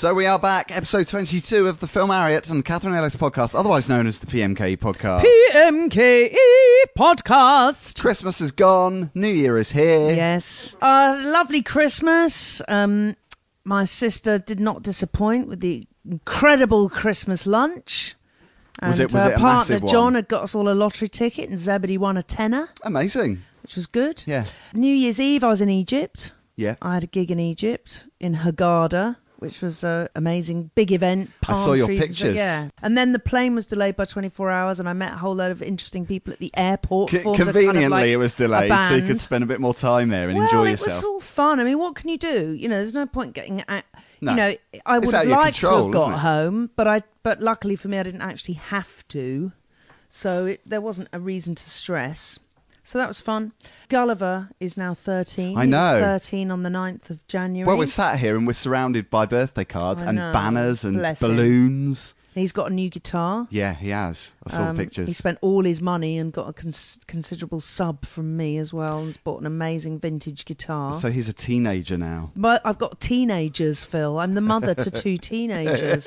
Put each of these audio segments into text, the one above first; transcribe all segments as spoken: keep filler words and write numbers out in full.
So we are back, episode twenty-two of the Film Harriet and Catherine Ellis podcast, otherwise known as the P M K E podcast. P M K E podcast. Christmas is gone, New Year is here. Yes. A lovely Christmas. Um, my sister did not disappoint with the incredible Christmas lunch. And Was it- was uh, it a partner massive one? John had got us all a lottery ticket and Zebedee won a tenner, Amazing. which was good. Yeah. New Year's Eve, I was in Egypt. Yeah. I had a gig in Egypt, in Hurghada, which was an amazing big event. I Palm saw your trees and stuff, pictures. yeah. And then the plane was delayed by twenty-four hours and I met a whole load of interesting people at the airport. C- Formed a conveniently, kind of like it was a delayed, so you band. could spend a bit more time there and well, enjoy it yourself. was all fun. I mean, what can you do? You know, there's no point getting... At, No. You know, I It's would out have of your liked control, to have got isn't it? home, but I. But luckily for me, I didn't actually have to. So it, there wasn't a reason to stress. So that was fun. Gulliver is now thirteen. I He was know. thirteen on the ninth of January. Well, we're sat here and we're surrounded by birthday cards I and know. banners and Bless him. balloons. He's got a new guitar. Yeah, he has. I saw Um, the pictures. He spent all his money and got a cons- considerable sub from me as well. And he's bought an amazing vintage guitar. So he's a teenager now. But I've got teenagers, Phil. I'm the mother to two teenagers.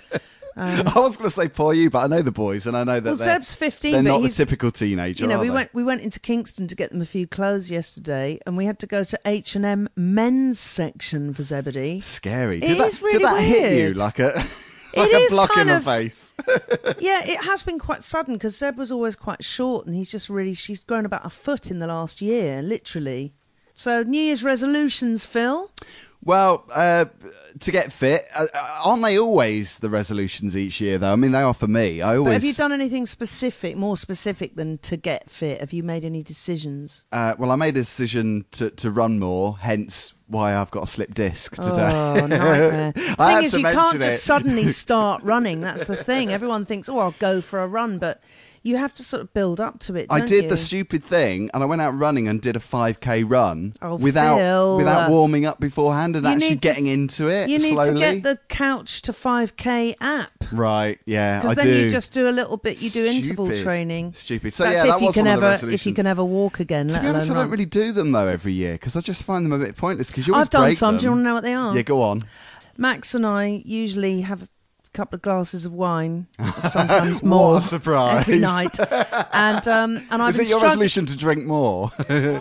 Um, I was going to say poor you, but I know the boys and I know that well, they're, Zeb's fifteen, they're but not the he's, typical teenager, you know, are we they? went we went into Kingston to get them a few clothes yesterday, and we had to go to H and M men's section for Zebedee. Scary. It Did that, is really did that hit you weird. like a, It like a is block in kind the of- face? Yeah, it has been quite sudden because Zeb was always quite short, and he's just really she's grown about a foot in the last year, literally. So New Year's resolutions, Phil. Well, uh, to get fit, uh, aren't they always the resolutions each year, though? I mean, they are for me. I But always. have you done anything specific, more specific than to get fit? Have you made any decisions? Uh, well, I made a decision to, to run more, hence why I've got a slip disc today. Oh, nightmare. The I had thing is, to you can't mention just it. suddenly start running. That's the thing. Everyone thinks, oh, I'll go for a run, but you have to sort of build up to it, I don't did you? the stupid thing, and I went out running and did a five K run Oh, without Phil. without warming up beforehand and You actually need to- getting into it You need slowly. to get the Couch to five K app. Right, yeah, I Because then do. you just do a little bit, you do interval Stupid. training. Stupid. So That's yeah, if that you was can one ever, of the resolutions. if you can ever walk again, To let be honest, I alone don't run. really do them though every year because I just find them a bit pointless. Because you always I've done break some. them. Do you want to know what they are? Yeah, go on. Max and I usually have a couple of glasses of wine, sometimes What more, a surprise. every night. And um, and I've Is been it your struggling. resolution to drink more?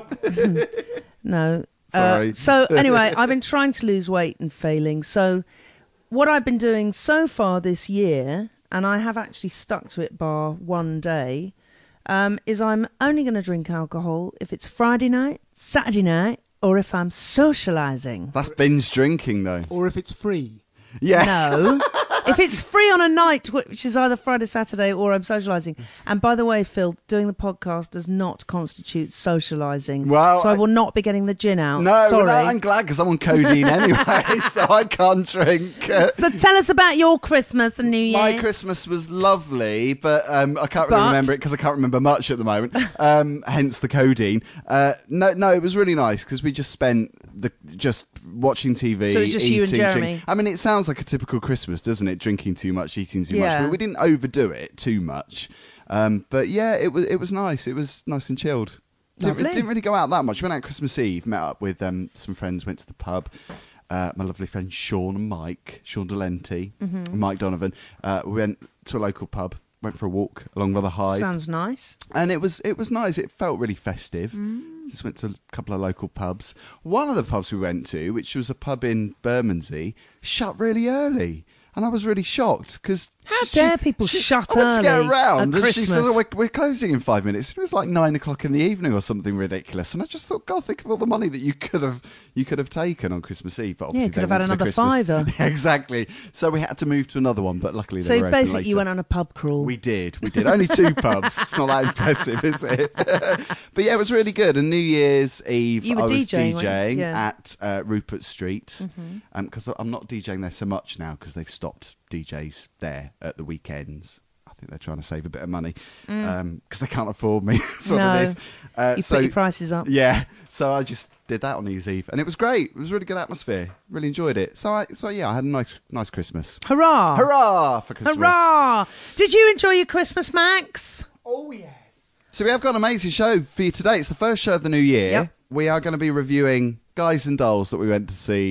No. Sorry. Uh, so anyway, I've been trying to lose weight and failing. So what I've been doing so far this year, and I have actually stuck to it bar one day, um, is I'm only going to drink alcohol if it's Friday night, Saturday night, or if I'm socialising. That's binge drinking though. Or if it's free. Yeah. No. If it's free on a night, which is either Friday, Saturday, or I'm socialising. And by the way, Phil, doing the podcast does not constitute socialising. Well, so I, I- will not be getting the gin out. No, Sorry. no, I'm glad because I'm on codeine anyway, so I can't drink. Uh, So tell us about your Christmas and New Year. My Christmas was lovely, but um, I can't really But- remember it because I can't remember much at the moment. Um, hence the codeine. Uh, no, no, it was really nice because we just spent the just watching T V. So it's just eating, you and Jeremy? drink- I mean, it sounds like a typical Christmas, doesn't it? Drinking too much, eating too Yeah. much, but we didn't overdo it too much. Um, but yeah, it was it was nice. It was nice and chilled. Didn't, Lovely. didn't really go out that much. Went out Christmas Eve, met up with um, some friends, went to the pub. Uh, my lovely friend Sean and Mike, Sean Delenti, Mm-hmm. and Mike Donovan. Uh, we went to a local pub, went for a walk along Rother High, Sounds nice. and it was it was nice. It felt really festive. Mm. Just went to a couple of local pubs. One of the pubs we went to, which was a pub in Bermondsey, shut really early. And I was really shocked because How dare people shut I went to get early around, at and she said, Christmas? oh, we're, "We're closing in five minutes." It was like nine o'clock in the evening or something ridiculous, and I just thought, God, think of all the money that you could have you could have taken on Christmas Eve. But obviously Yeah, you could they have had wanted a another Christmas- fiver. Exactly. So we had to move to another one, but luckily they So were open basically, later. you went on a pub crawl. We did, we did. Only two pubs. It's not that impressive, is it? But yeah, it was really good. And New Year's Eve, You were I was DJing, weren't you? DJing Yeah. at uh, Rupert Street Mm-hmm. because I'm not DJing there so much now because they've stopped D Js there at the weekends. I think they're trying to save a bit of money because they can't afford me. sort Mm. No. of this. Uh, You so, put your prices up. yeah, so I just did that on New Year's Eve, and it was great. It was a really good atmosphere. Really enjoyed it. So, I, so yeah, I had a nice, nice Christmas. Hurrah! Hurrah for Christmas! Hurrah! Did you enjoy your Christmas, Max? Oh, yes. So we have got an amazing show for you today. It's the first show of the new year. Yep. We are going to be reviewing Guys and Dolls that we went to see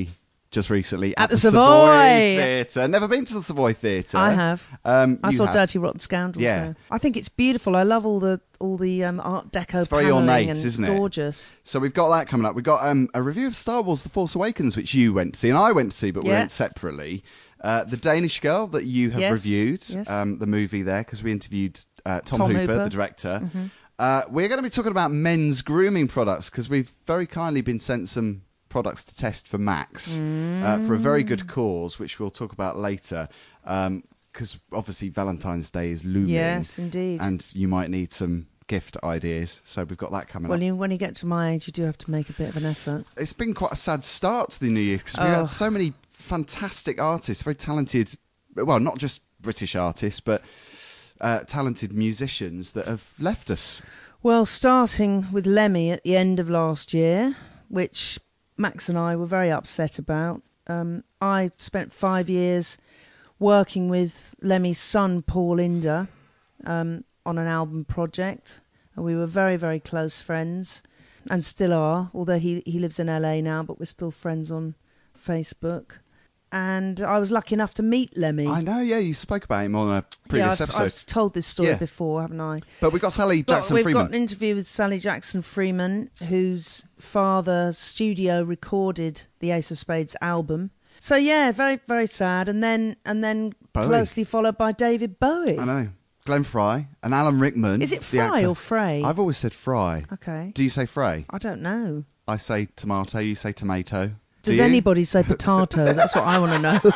just recently At at, the the, Savoy. Theatre. Never been to the Savoy Theatre. I have. Um, I you saw have. Dirty Rotten Scoundrels Yeah. there. I think it's beautiful. I love all the all the um, Art Deco It's very paneling ornate, and isn't it's it? gorgeous. So we've got that coming up. We've got um, a review of Star Wars The Force Awakens, which you went to see, and I went to see, but we Yeah. went separately. Uh, the Danish Girl that you have Yes, reviewed, yes. um, the movie there, because we interviewed uh, Tom, Tom Hooper, Hooper. the director. Mm-hmm. Uh, we're going to be talking about men's grooming products, because we've very kindly been sent some products to test for Max Mm. uh, for a very good cause, which we'll talk about later. Because obviously Valentine's Day is looming. Yes, indeed. And you might need some gift ideas. So we've got that coming Well, up. you, when you get to my age, you do have to make a bit of an effort. It's been quite a sad start to the new year because we Oh. had so many fantastic artists, very talented, well, not just British artists, but uh, talented musicians that have left us. Well, starting with Lemmy at the end of last year, which Max and I were very upset about. Um, I spent five years working with Lemmy's son, Paul Inder, um, on an album project. And we were very, very close friends and still are, although he, he lives in L A now, but we're still friends on Facebook. And I was lucky enough to meet Lemmy. I know, yeah, you spoke about him on a previous yeah, I've, episode. I've told this story Yeah. before, haven't I? But we got Sally Got- Jackson we've Freeman. got an interview with Sally Jackson Freeman, whose father studio recorded the Ace of Spades album. So yeah, very very sad. And then and then Bowie. closely followed by David Bowie. I know. Glenn Fry and Alan Rickman. Is it the Fry actor. or Frey? I've always said Fry. Okay, Do you say Frey? I don't know. I say tomato, you say tomato. Do Does you? anybody say potato? That's what I want to know.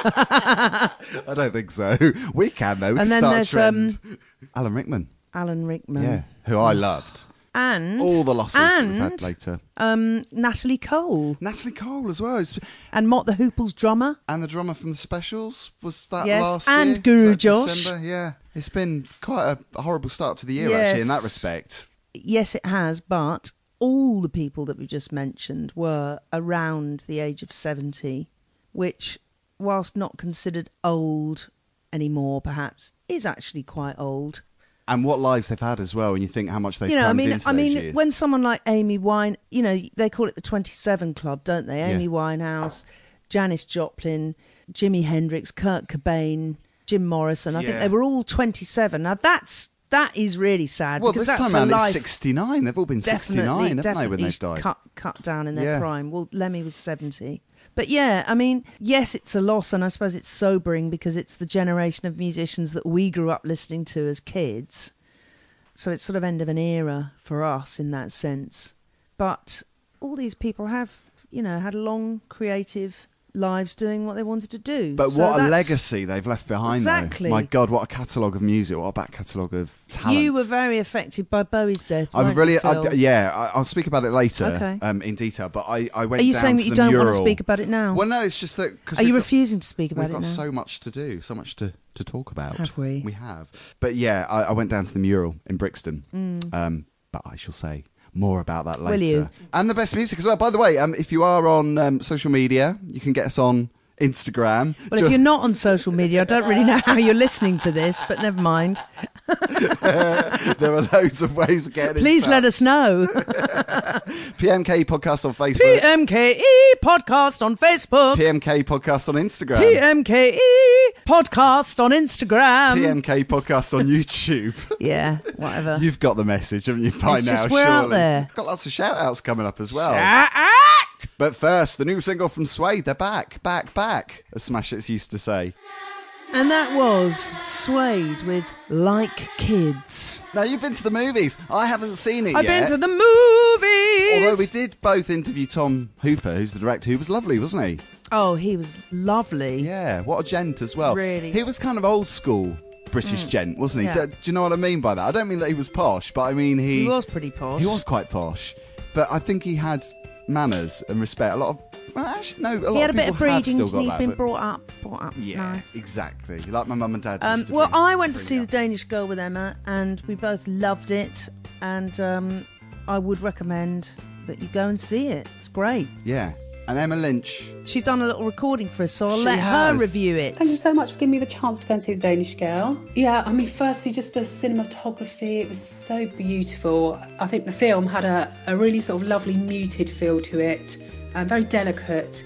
I don't think so. We can, though. We And can then start a there's, trend. um, Alan Rickman. Alan Rickman. Yeah, who I loved. And All the losses that and we've had later. um, Natalie Cole Natalie Cole as well. It's- and Mott the Hoople's drummer. And the drummer from the specials, was that Yes, last and year? Guru Was that Josh. December? Yeah. It's been quite a, a horrible start to the year, Yes. actually, in that respect. Yes, it has, but all the people that we just mentioned were around the age of seventy, which, whilst not considered old anymore, perhaps, is actually quite old. And what lives they've had as well, when you think how much they've you know, I crammed mean, into I those mean, years. when someone like Amy Wine, you know, they call it the twenty-seven Club, don't they? Yeah. Amy Winehouse, Janis Joplin, Jimi Hendrix, Kurt Cobain, Jim Morrison. I think Yeah. they were all twenty-seven. Now that's that is really sad. well, because this that's time a around life it's sixty-nine. They've all been sixty-nine, definitely, haven't they, when definitely they've died? cut cut down in their Yeah. prime. Well, Lemmy was seventy. But yeah, I mean, yes, it's a loss, and I suppose it's sobering because it's the generation of musicians that we grew up listening to as kids. So it's sort of end of an era for us in that sense. But all these people have, you know, had long creative lives doing what they wanted to do. But So what a that's- legacy they've left behind, Exactly. though. My God, what a catalogue of music, what a back catalogue of talent. You were very affected by Bowie's death. I'm weren't really, you, I, Phil? yeah, I, I'll speak about it later Okay. um, in detail. But I, I went Are you down saying to that you the don't want to mural. speak about it now? Well, no, it's just that because Are you got, refusing to speak about we've it got now? so much to do, so much to, to talk about. Have we? We have. But yeah, I, I went down to the mural in Brixton. Mm. Um, but I shall say more about that later. Will you? And the best music as well. By the way, um, if you are on um, social media, you can get us on Instagram. Well, Jo- if you're not on social media, I don't really know how you're listening to this, but never mind. there are loads of ways of getting Please in let touch. us know. P M K Podcast on Facebook. P M K E Podcast on Facebook. P M K Podcast on Instagram. P M K E Podcast on Instagram. P M K Podcast on YouTube. Yeah, whatever. You've got the message, haven't you, by It's now, just we're out surely? there. Got lots of shout-outs coming up as well. Act! But first, the new single from Suede. They're back, back, back, as Smash Hits used to say. And that was Suede with Like Kids. Now, you've been to the movies. I haven't seen it I've yet. been to the movies. Although we did both interview Tom Hooper, who's the director, who was lovely, wasn't he? Oh, he was lovely. Yeah, what a gent as well. Really. He was kind of old school British gent, wasn't he? Yeah. Do, do you know what I mean by that? I don't mean that he was posh, but I mean he... He was pretty posh. He was quite posh. But I think he had manners and respect. A lot of... Well, actually, no, a lot He had a of bit people of breeding. have still got He'd that. been but- brought up, brought up Yeah, nice. exactly. Like my mum and dad Um, used to well, bring- I went to bring see up. The Danish Girl with Emma, and we both loved it. And um, I would recommend that you go and see it. It's great. Yeah. And Emma Lynch. She's done a little recording for us, so I'll She let has. her review it. Thank you so much for giving me the chance to go and see The Danish Girl. Yeah, I mean, firstly, just the cinematography, it was so beautiful. I think the film had a, a really sort of lovely muted feel to it, um, very delicate.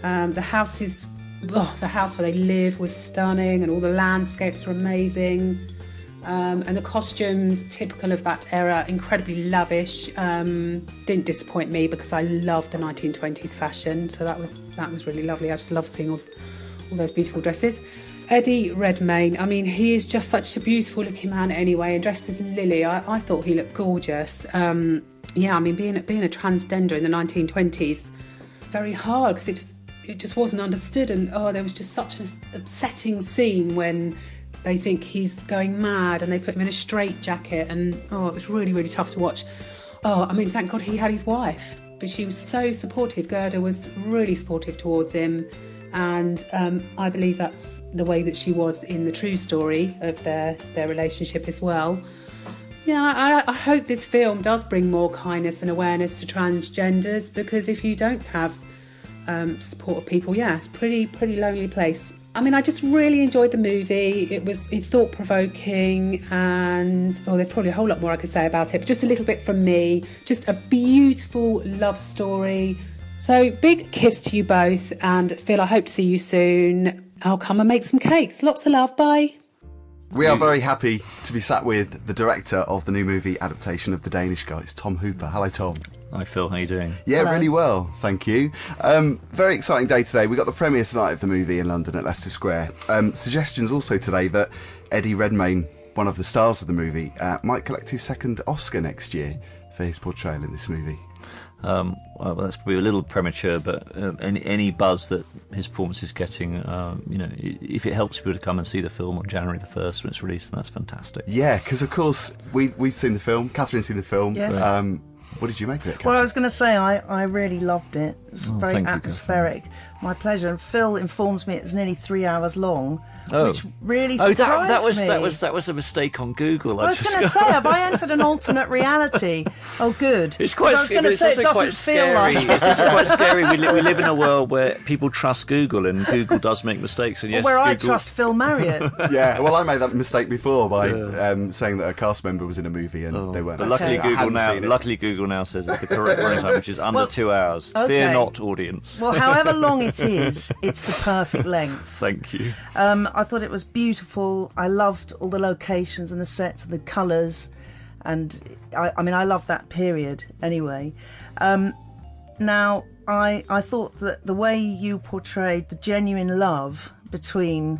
Um, the house is, oh, the house where they live was stunning, and all the landscapes were amazing. Um, and the costumes, typical of that era, incredibly lavish. Um, didn't disappoint me because I loved the nineteen twenties fashion, so that was that was really lovely. I just love seeing all, all those beautiful dresses. Eddie Redmayne, I mean, he is just such a beautiful looking man anyway, and dressed as Lily, I, I thought he looked gorgeous. Um, yeah, I mean, being being a transgender in the nineteen twenties, very hard because it just it just wasn't understood, and oh, there was just such an upsetting scene when they think he's going mad and they put him in a straitjacket, and oh, it was really, really tough to watch. Oh, I mean, thank God he had his wife, but she was so supportive. Gerda was really supportive towards him, and um, I believe that's the way that she was in the true story of their, their relationship as well. Yeah, I, I hope this film does bring more kindness and awareness to transgenders, because if you don't have um, support of people, yeah, it's a pretty, pretty lonely place. I mean, I just really enjoyed the movie. It was thought-provoking, and oh, there's probably a whole lot more I could say about it, but just a little bit from me. Just a beautiful love story. So big kiss to you both, and Phil, I hope to see you soon. I'll come and make some cakes. Lots of love. Bye. We are very happy to be sat with the director of the new movie adaptation of The Danish Girl. It's Tom Hooper. Hello, Tom. Hi, Phil. How you doing? Yeah, Hello. really well, thank you. Um, very exciting day today. We got the premiere tonight of the movie in London at Leicester Square. Um, suggestions also today that Eddie Redmayne, one of the stars of the movie, uh, might collect his second Oscar next year for his portrayal in this movie. Um, well, that's probably a little premature, but uh, any, any buzz that his performance is getting, um, you know, if it helps people to come and see the film on January the first when it's released, then that's fantastic. Yeah, because of course we we've seen the film. Catherine's seen the film. Yes. Um, what did you make of it, Catherine? Well, I was going to say I, I really loved it. It was Oh, very thank you, atmospheric. My pleasure. And Phil informs me it's nearly three hours long, Oh. which really Oh, surprised that, that was me. that was that was a mistake on Google. I was going to say, have I entered an alternate reality? Oh, good. It's quite. I was Scary, going to it's say it also doesn't quite feel scary. like. It's also quite scary. We, li- we live in a world where people trust Google, and Google does make mistakes. And Or yes, where I Google, trust Phil Marriott. Yeah, well, I made that mistake before by um, saying that a cast member was in a movie and Oh, they weren't. but luckily, I Google hadn't now, seen it. luckily Google now says it's the correct running time, which is under Well, two hours. okay. Fear not, audience. Well, however long it is, it's the perfect length. Thank you. Um, I thought it was beautiful. I loved all the locations and the sets and the colours, and I, I mean, I love that period anyway. Um, now, I I thought that the way you portrayed the genuine love between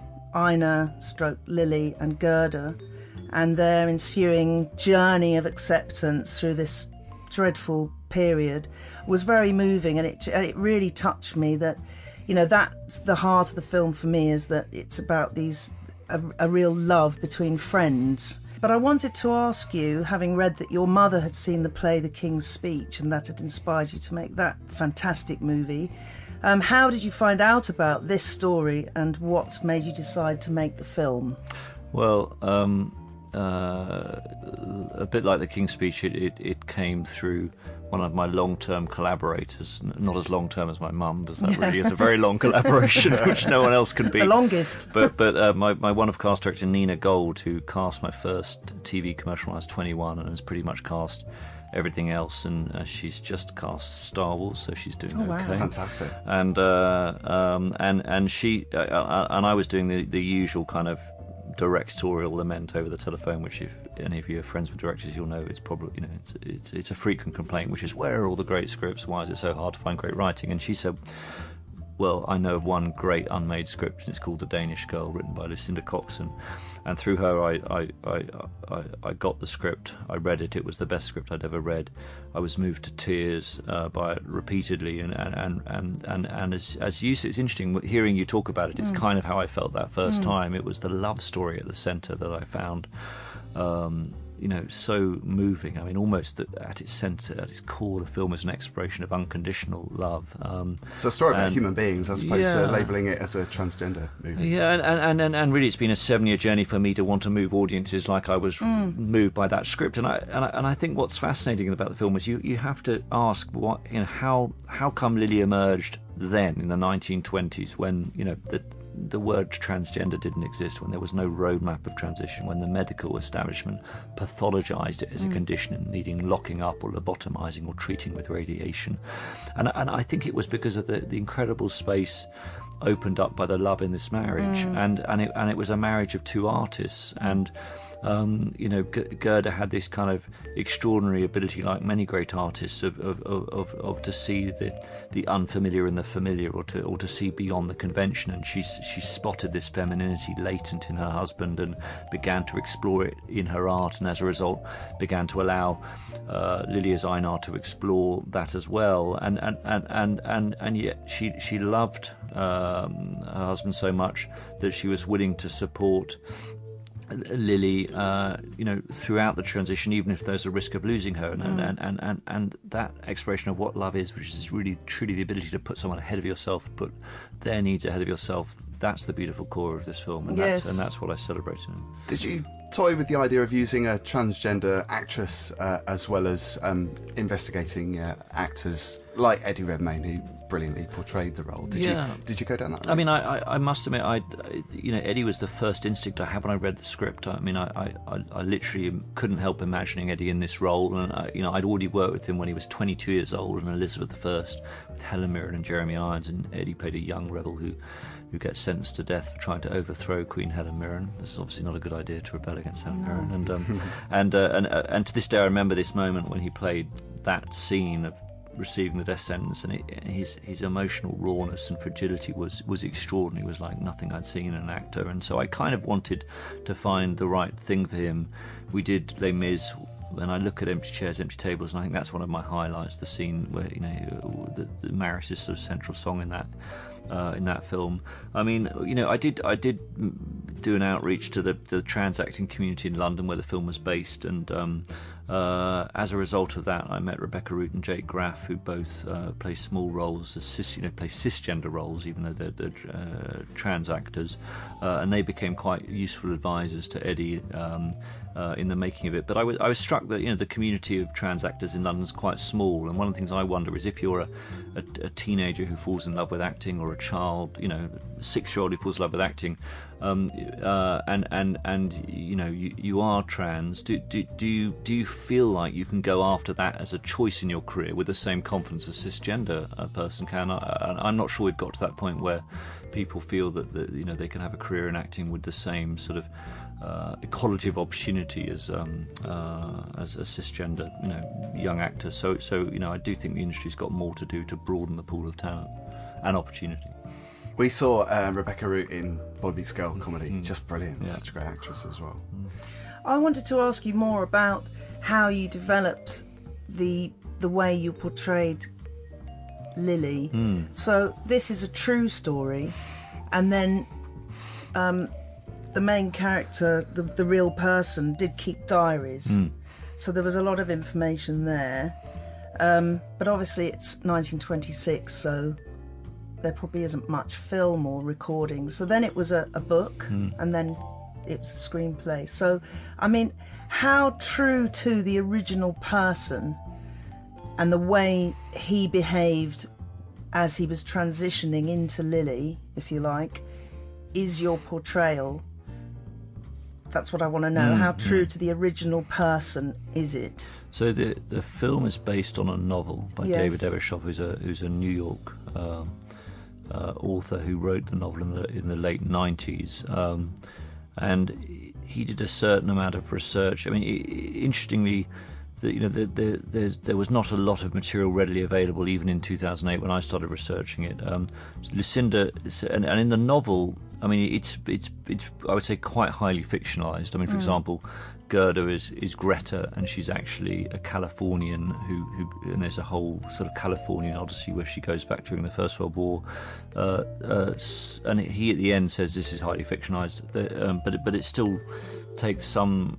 Ina, stroke Lily, and Gerda, and their ensuing journey of acceptance through this dreadful period was very moving, and it it really touched me that, you know, that's the heart of the film for me, is that it's about these a, a real love between friends. But I wanted to ask you, having read that your mother had seen the play The King's Speech and that had inspired you to make that fantastic movie, um, how did you find out about this story and what made you decide to make the film? Well, um, uh, a bit like The King's Speech, it, it, it came through one of my long-term collaborators, n- not as long-term as my mum, because that really is a very long collaboration, which no one else can beat. The longest. But but uh, my, my one of cast director, Nina Gold, who cast my first T V commercial when I was twenty-one and has pretty much cast everything else, and uh, she's just cast Star Wars, so she's doing Oh, wow. okay. Fantastic. And uh, um, and and she uh, uh, and I was doing the, the usual kind of directorial lament over the telephone, which if any of you are friends with directors, you'll know it's probably, you know, it's, it's it's a frequent complaint, which is, where are all the great scripts? Why is it so hard to find great writing? And she said, well, I know of one great unmade script, and it's called The Danish Girl, written by Lucinda Coxon. And through her, I, I, I, I, I got the script. I read it. It was the best script I'd ever read. I was moved to tears uh, by it repeatedly. And and and and, and, and as as you said, it's interesting hearing you talk about it. It's mm. kind of how I felt that first mm. time. It was the love story at the centre that I found, um, you know, so moving. I mean, almost that at its centre, at its core, the film is an exploration of unconditional love. Um, So a story about and- human beings as opposed yeah. to labelling it as a transgender movie. Yeah, and, and, and, and really it's been a seven-year journey for me to want to move audiences like I was Mm. moved by that script. And I, and I and I think what's fascinating about the film is you, you have to ask, what, you know, how how come Lily emerged then in the nineteen twenties when, you know, the the word transgender didn't exist, when there was no roadmap of transition, when the medical establishment pathologized it as a condition needing locking up or lobotomizing or treating with radiation. And, and I think it was because of the, the incredible space opened up by the love in this marriage, mm. and and it and it was a marriage of two artists, and um, you know, G- Gerda had this kind of extraordinary ability, like many great artists, of of, of, of of to see the the unfamiliar in the familiar, or to or to see beyond the convention. And she she spotted this femininity latent in her husband and began to explore it in her art, and as a result began to allow uh, Lilias Einar to explore that as well. And and and and and, and yet she she loved um, her husband so much that she was willing to support Lily, uh, you know, throughout the transition, even if there's a risk of losing her. And, mm. and, and, and, and that exploration of what love is, which is really truly the ability to put someone ahead of yourself, put their needs ahead of yourself, that's the beautiful core of this film, and, yes. that's, and that's what I celebrated. Did you toy with the idea of using a transgender actress uh, as well as um, investigating uh, actors like Eddie Redmayne, who brilliantly portrayed the role? Did yeah. you did you go down that route? I mean, I, I, I must admit, I, you know, Eddie was the first instinct I had when I read the script. I mean, I, I, I literally couldn't help imagining Eddie in this role, and I, you know, I'd already worked with him when he was twenty-two years old in Elizabeth the First with Helen Mirren and Jeremy Irons, and Eddie played a young rebel who. who gets sentenced to death for trying to overthrow Queen Helen Mirren. This is obviously not a good idea to rebel against Helen Mirren. And um, and, uh, and uh, and to this day, I remember this moment when he played that scene of receiving the death sentence, and it, his his emotional rawness and fragility was was extraordinary. It was like nothing I'd seen in an actor. And so I kind of wanted to find the right thing for him. We did Les Mis. When I look at Empty Chairs, Empty Tables, and I think that's one of my highlights, the scene where, you know, the, the Maris is sort of central song in that uh, in that film. I mean, you know, I did I did do an outreach to the, the trans acting community in London where the film was based, and um, uh, as a result of that, I met Rebecca Root and Jake Graff, who both uh, play small roles as cis, you know, play cisgender roles, even though they're, they're uh, trans actors, uh, and they became quite useful advisors to Eddie. Um, Uh, in the making of it. But I was, I was struck that, you know, the community of trans actors in London is quite small, and one of the things I wonder is if you're a, a, a teenager who falls in love with acting, or a child, you know, a six-year-old who falls in love with acting, um, uh, and and and you know, you, you are trans. Do do do you do you feel like you can go after that as a choice in your career with the same confidence a cisgender uh, person can? I, I'm not sure we've got to that point where people feel that, that you know, they can have a career in acting with the same sort of Uh, ecology of opportunity as um, uh, as a cisgender, you know, young actor. So, so you know, I do think the industry's got more to do to broaden the pool of talent and opportunity. We saw uh, Rebecca Root in Boy Meets Girl comedy, Mm. just brilliant. Yeah. Such a great actress as well. I wanted to ask you more about how you developed the the way you portrayed Lily. Mm. So this is a true story, and then um, the main character, the, the real person, did keep diaries. Mm. So there was a lot of information there. Um, but obviously it's nineteen twenty-six, so there probably isn't much film or recording. So then it was a, a book, Mm. and then it was a screenplay. So, I mean, how true to the original person and the way he behaved as he was transitioning into Lily, if you like, is your portrayal? That's what I want to know. Mm, How true mm. to the original person is it? So the the film is based on a novel by Yes. David Ebershoff, who's a who's a New York uh, uh, author who wrote the novel in the in the late nineties, um, and he did a certain amount of research. I mean, i- interestingly, the, you know, the, the, there's, there was not a lot of material readily available even in two thousand eight when I started researching it. Um, Lucinda, and, and in the novel, I mean, it's it's it's I would say quite highly fictionalized. I mean, for Mm. example, Gerda is, is Greta, and she's actually a Californian who, who and there's a whole sort of Californian odyssey where she goes back during the First World War, uh, uh, s- and he at the end says this is highly fictionalized, the, um, but it, but it still takes some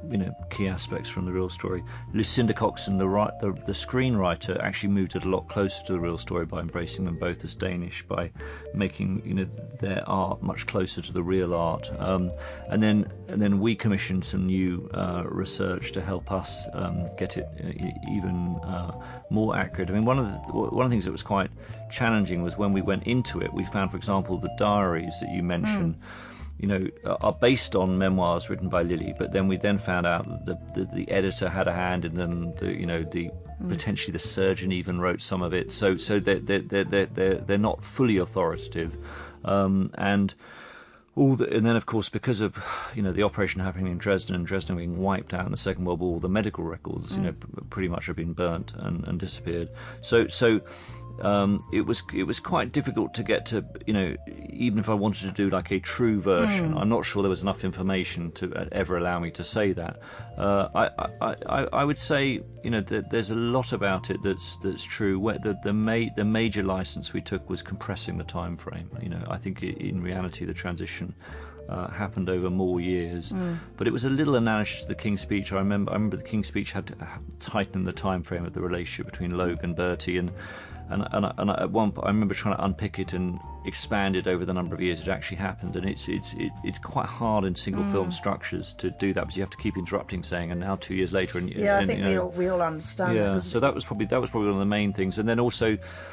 you know, key aspects from the real story. Lucinda Coxon, the, right, the the screenwriter, actually moved it a lot closer to the real story by embracing them both as Danish, by making, you know, their art much closer to the real art. Um, and then and then we commissioned some new uh, research to help us um, get it uh, even uh, more accurate. I mean, one of the one of the things that was quite challenging was when we went into it, we found, for example, the diaries that you mentioned. Mm. You know, are based on memoirs written by Lily, but then we then found out that the, the, the editor had a hand in them. The, you know, the mm. potentially the surgeon even wrote some of it. So, so they're they're they're they're, they're not fully authoritative, um, and all the, and then of course because of, you know, the operation happening in Dresden and Dresden being wiped out in the Second World War, the medical records, mm. you know, p- pretty much have been burnt and, and disappeared. So, so. Um, it was it was quite difficult to get to, you know, even if I wanted to do like a true version, mm. I'm not sure there was enough information to ever allow me to say that. Uh, I, I, I, I would say, you know, that there's a lot about it that's that's true. Where the the, ma- the major license we took was compressing the time frame. You know, I think in reality the transition Uh, happened over more years, mm. but it was a little analogous to the King's Speech. I remember, I remember the King's Speech had to tighten the time frame of the relationship between Logue and Bertie, and and and, and at one point I remember trying to unpick it and expand it over the number of years it actually happened. And it's it's it, it's quite hard in single mm. film structures to do that because you have to keep interrupting, saying, and now two years later, and yeah, and, I think you know, we all we all understand. Yeah, that, so that was probably that was probably one of the main things, and then also.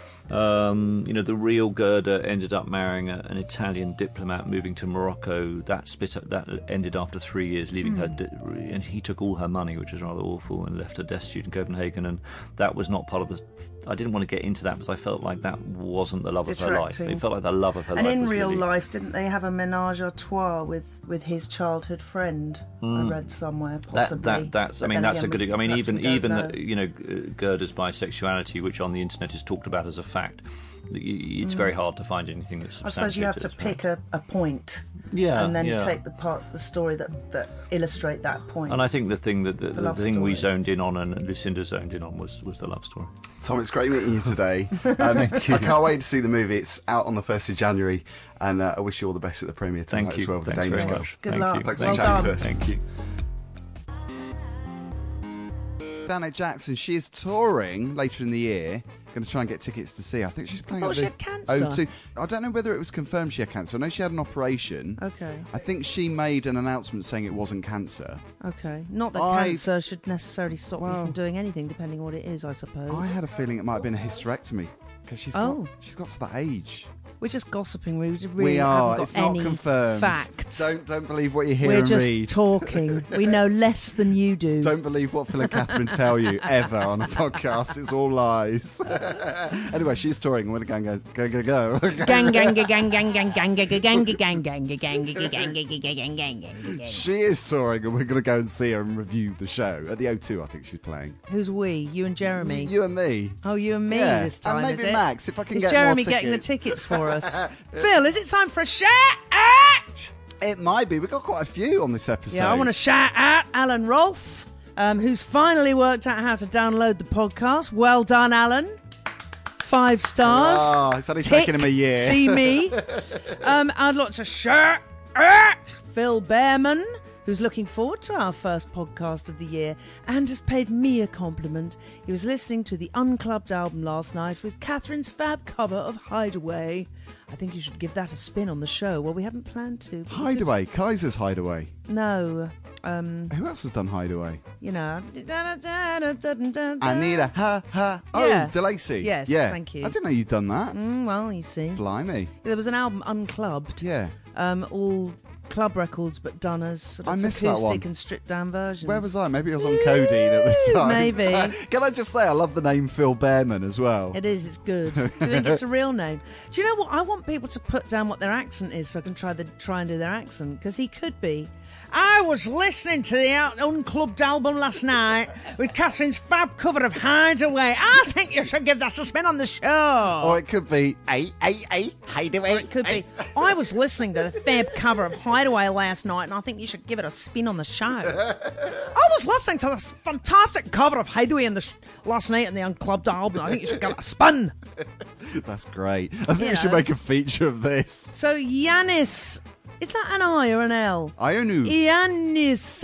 Um, you know, the real Gerda ended up marrying a, an Italian diplomat, moving to Morocco. That split up, that ended after three years, leaving mm. her, di- and he took all her money, which was rather awful, and left her destitute in Copenhagen. And that was not part of the. I didn't want to get into that because I felt like that wasn't the love Detracting. of her life. It felt like the love of her and life. And in was real Lily. life, didn't they have a menage a trois with, with his childhood friend? Mm. I read somewhere, possibly. That, that, that's. But I mean, that's again, a good. I mean, even even know. the, you know, Gerda's bisexuality, which on the internet is talked about as a fact. It's very hard to find anything that's I suppose you have to pick a, a point, yeah, and then yeah. take the parts of the story that, that illustrate that point. And I think the thing that the, the, the thing story. we zoned in on and Lucinda zoned in on was, was the love story. Tom, it's great meeting you today. Um, I can't wait to see the movie. It's out on the first of January, and uh, I wish you all the best at the premiere tonight. Thank you. As well with Thanks the very Danish much. Good Thank luck. You. Thanks well for chatting done. to us. Thank you. Janet Jackson, she is touring later in the year. Going to try and get tickets to see her. I think she's playing I at thought the she had cancer. O two. I don't know whether it was confirmed she had cancer. I know she had an operation. Okay. I think she made an announcement saying it wasn't cancer. Okay. Not that I- cancer should necessarily stop you Well- from doing anything, depending on what it is, I suppose. I had a feeling it might have been a hysterectomy because she's Oh. got she's got to that age. We're just gossiping. We really we are. haven't got It's not any confirmed. facts. Don't don't believe what you hear We're and just read. talking. We know less than you do. Don't believe what Phil and Catherine tell you ever on a podcast. It's all lies. Anyway, she's touring. We're going to go, go, go, go. Gang, gang, gang, gang, gang, gang, gang, gang, gang, gang, gang, gang, gang, gang, gang, gang, gang. She is touring, and we're going to go and see her and review the show at the O two. I think she's playing. Who's we? You and Jeremy? You and me. Oh, you and me Yeah. this time, And maybe is it? Max, if I can is get Jeremy more getting the tickets. tickets for us? Phil, is it time for a shout out? It might be. We've got quite a few on this episode. Yeah, I want to shout out Alan Rolfe, um, who's finally worked out how to download the podcast. Well done, Alan. Five stars. Oh, it's only Tick, taken him a year. See me. um, I'd like to shout out Phil Behrman, who's looking forward to our first podcast of the year and has paid me a compliment. He was listening to the Unclubbed album last night with Catherine's fab cover of Hideaway. I think you should give that a spin on the show. Well, we haven't planned to. because- Hideaway. Kaiser's Hideaway. No. Um, Who else has done Hideaway? you know. I need a ha ha. Oh, Yeah. DeLacy. Yes, yeah. thank you. I didn't know you'd done that. Mm, well, you see. Blimey. There was an album, Unclubbed. Yeah. Um, all club records, but done as sort of I missed that acoustic one. and stripped down versions. Where was I? Maybe I was on codeine at the time. Maybe. Can I just say I love the name Phil Behrman as well? It is, it's good. Do you think it's a real name? Do you know what? I want people to put down what their accent is so I can try the try and do their accent, because he could be. I was listening to the out- Unclubbed album last night with Catherine's fab cover of Hideaway. I think you should give that a spin on the show. Or it could be a a a Hideaway. Or it could be, I was listening to the fab cover of Hideaway last night and I think you should give it a spin on the show. I was listening to this fantastic cover of Hideaway in the sh- last night in the Unclubbed album. I think you should give it a spin. That's great. I think You we should know. make a feature of this. So Yanis Is that an I or an L? Ionu. Yanis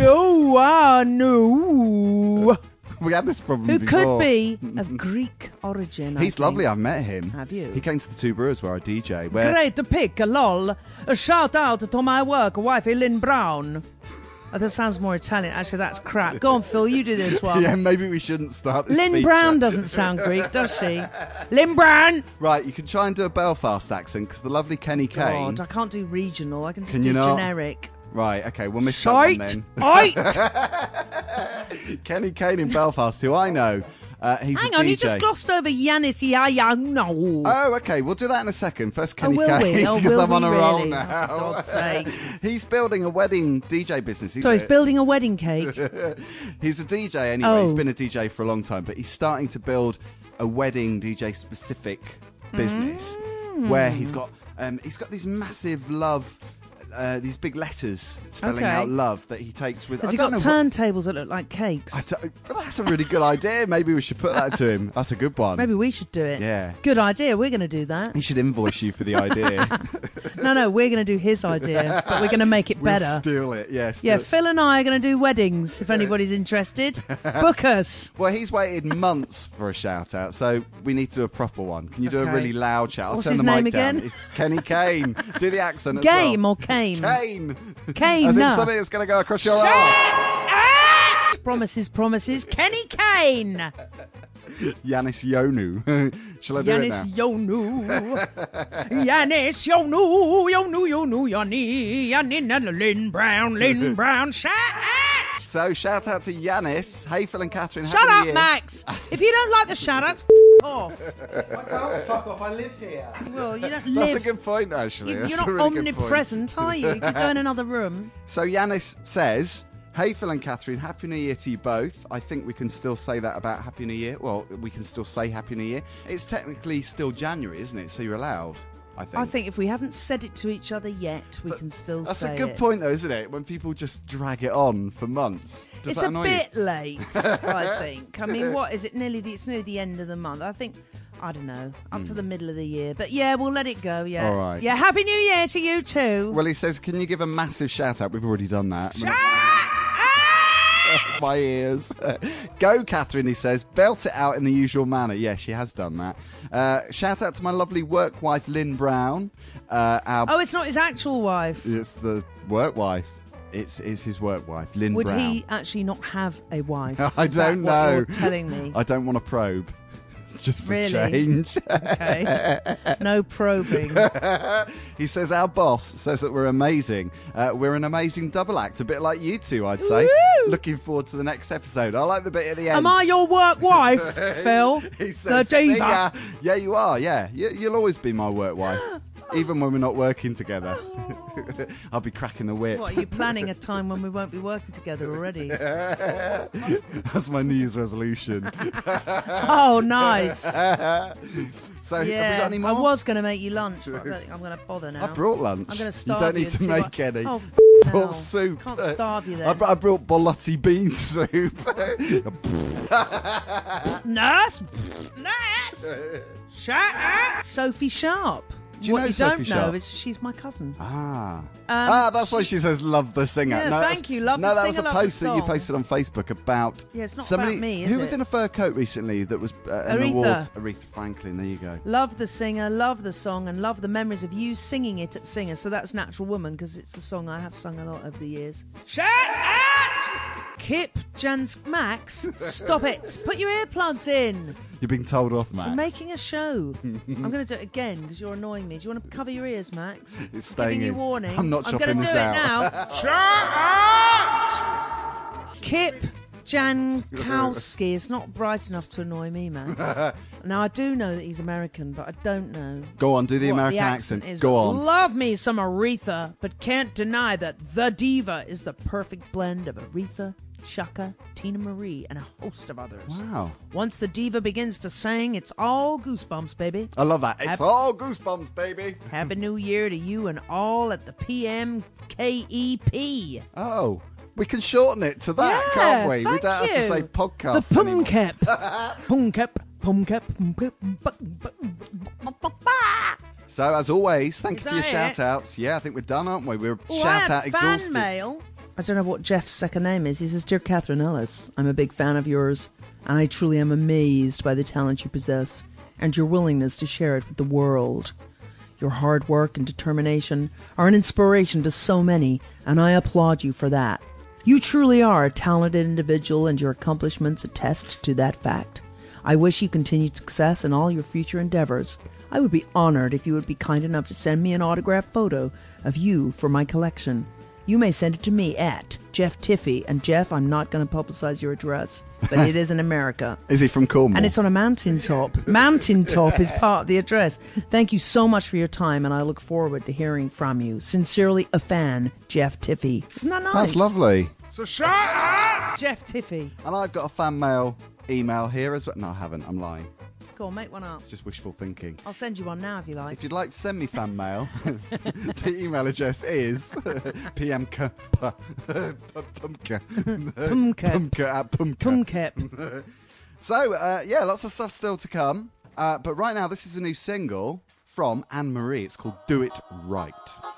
Ioannou. We had this problem Who before. could be of Greek origin. I He's think. lovely. I've met him. Have you? He came to the Two Brewers where I D J. Where Great to pick, lol. A shout out to my work wifey Lynn Brown. Oh, that sounds more Italian. Actually, that's crap. Go on, Phil, you do this one. Yeah, maybe we shouldn't start this Lynn feature. Brown doesn't sound Greek, does she? Lynn Brown! Right, you can try and do a Belfast accent because the lovely Kenny Kane. God, I can't do regional. I can just Can do you not? generic. Right, okay, we'll miss that one Shite! then. Ite! Kenny Kane in Belfast, who I know. Uh, he's Hang a on, D J. you just glossed over Yanis Ioannou. Oh, okay, we'll do that in a second. First, Oh, Kenny will we? Kane, Oh, because will I'm on we a roll really? now. Oh, for God's sake. He's building a wedding D J business. So he's building a wedding cake. He's a D J anyway. Oh. He's been a D J for a long time, but he's starting to build a wedding D J specific business Mm. where he's got um, he's got these massive love. Uh, these big letters spelling Okay. out love that he takes with. Has I he don't got know what- turntables that look like cakes? I don't- that's a really good idea. Maybe we should put that to him. That's a good one. Maybe we should do it. Yeah. Good idea. We're going to do that. He should invoice you for the idea. No, no, we're going to do his idea, but we're going to make it We'll better. steal it. Yeah. Steal Yeah, it. Phil and I are going to do weddings, if anybody's interested. Book us. Well, he's waited months for a shout out, so we need to do a proper one. Can you do Okay. a really loud shout? I'll What's turn his the mic name down. again? It's Kenny Kane. Do the accent as Game well. or Kane? Kane. Kane, As in no. something that's going to go across your arse. Promises, promises. Kenny Kane. Yanis Ionu. Shall I do it now? Yanis Yonu. Yanis Yonu. Yonu, Yonu, Yanni. Yanni, Lynn Brown, Lynn Brown. Shut up. So, shout out to Yanis. Hey, Phil and Catherine. Shut happy New up, Year. Max. If you don't like the shout-outs, f- off. Fuck off, I live here. Well, you don't That's live. a good point, actually. You, That's you're a not really good point. omnipresent, are you? You could go in another room. So Yanis says, hey Phil and Catherine, Happy New Year to you both. I think we can still say that about Happy New Year. Well, we can still say Happy New Year. It's technically still January, isn't it? So you're allowed, I think. I think if we haven't said it to each other yet, we can still That's say a good it. point though, isn't it? When people just drag it on for months. Does It's that a annoy bit late, I think. I mean, what is it? Nearly the, it's nearly the end of the month. I think, I don't know, up to the middle of the year. But yeah, we'll let it go. Yeah. All right. Yeah. Happy New Year to you too. you? Well, he says, can you give a massive shout out? We've already done that. My ears. Go, Catherine, he says. Belt it out in the usual manner. Yeah, she has done that. Uh, shout out to my lovely work wife, Lynn Brown. Uh, our, Oh, it's not his actual wife. It's the work wife. It's, it's his work wife, Lynn Would Brown. he actually not have a wife? I Is that don't what know. You're telling me. I don't want to probe. Just for Really? change. Okay. No probing. He says our boss says that we're amazing. Uh, we're an amazing double act, a bit like you two, I'd say. Woo! Looking forward to the next episode. I like the bit at the end. Am I your work wife, Phil? He says, the diva. "See ya." Yeah, you are. Yeah, you, you'll always be my work wife, even when we're not working together. I'll be cracking the whip. What, are you planning a time when we won't be working together already? That's my New Year's resolution. Oh, nice. So, have we Yeah, got any more? I was going to make you lunch, but I don't think I'm going to bother now. I brought lunch. I'm going to You starve don't you need and to see make what- any. Oh, I f- brought hell. soup. Can't starve you I, then. br- I brought bolotti bean soup. Nurse! Nurse! Shut up! Sophie Sharp. Do you what know you Sophie don't Sharp? know is she's my cousin. Ah. Um, ah, that's why she says love the singer. Yeah, no, thank that's- you, love no, the that was singer, a love the post that you song. posted on Facebook about Yeah, it's not somebody about me, is who was it? in a fur coat recently that was uh, an Aretha. award. Aretha Franklin. There you go. Love the singer, love the song, and love the memories of you singing it at Singer. So that's Natural Woman, because it's a song I have sung a lot over the years. Shut up! Kip Jansk Max, stop it. Put your earplugs in. You're being told off, Max. We're making a show. I'm going to do it again because you're annoying me. Do you want to cover your ears, Max? It's staying Giving in. you warning. I'm not I'm chopping going to this do out. it now. Shut up! Kip Jankowski is not bright enough to annoy me, Max. Now, I do know that he's American, but I don't know Go on, do the what American the accent. is. Go on. Love me some Aretha, but can't deny that The Diva is the perfect blend of Aretha, Chaka, Tina Marie, and a host of others. Wow. Once the diva begins to sing, it's all goosebumps, baby. I love that. It's Happy- all goosebumps, baby. Happy New Year to you and all at the P M K E P. Oh, we can shorten it to that, Yeah, can't we? We thank don't have to you. say podcast The anymore. Pumcap. Pumcap. Pumcap. Pumcap. So, as always, thank Is you for your that it? shout-outs. Yeah, I think we're done, aren't we? We're Oh, I shout-out had fan exhausted. mail. I don't know what Jeff's second name is. He says, Dear Catherine Ellis, I'm a big fan of yours, and I truly am amazed by the talent you possess and your willingness to share it with the world. Your hard work and determination are an inspiration to so many, and I applaud you for that. You truly are a talented individual, and your accomplishments attest to that fact. I wish you continued success in all your future endeavors. I would be honored if you would be kind enough to send me an autographed photo of you for my collection. You may send it to me at Jeff Tiffy. And Jeff, I'm not going to publicize your address, but it is in America. Is he from Cornwall? And it's on a mountaintop. Mountaintop is part of the address. Thank you so much for your time, and I look forward to hearing from you. Sincerely, a fan, Jeff Tiffy. Isn't that nice? That's lovely. So shut up! Jeff Tiffy. And I've got a fan mail email here as well. No, I haven't. I'm lying. Go on, make one up. It's just wishful thinking. I'll send you one now if you like. If you'd like to send me fan mail, the email address is pmk pumka Pumka. at pumka. Pumkep. So uh, yeah, lots of stuff still to come. Uh, but right now, this is a new single from Anne Marie. It's called "Do It Right."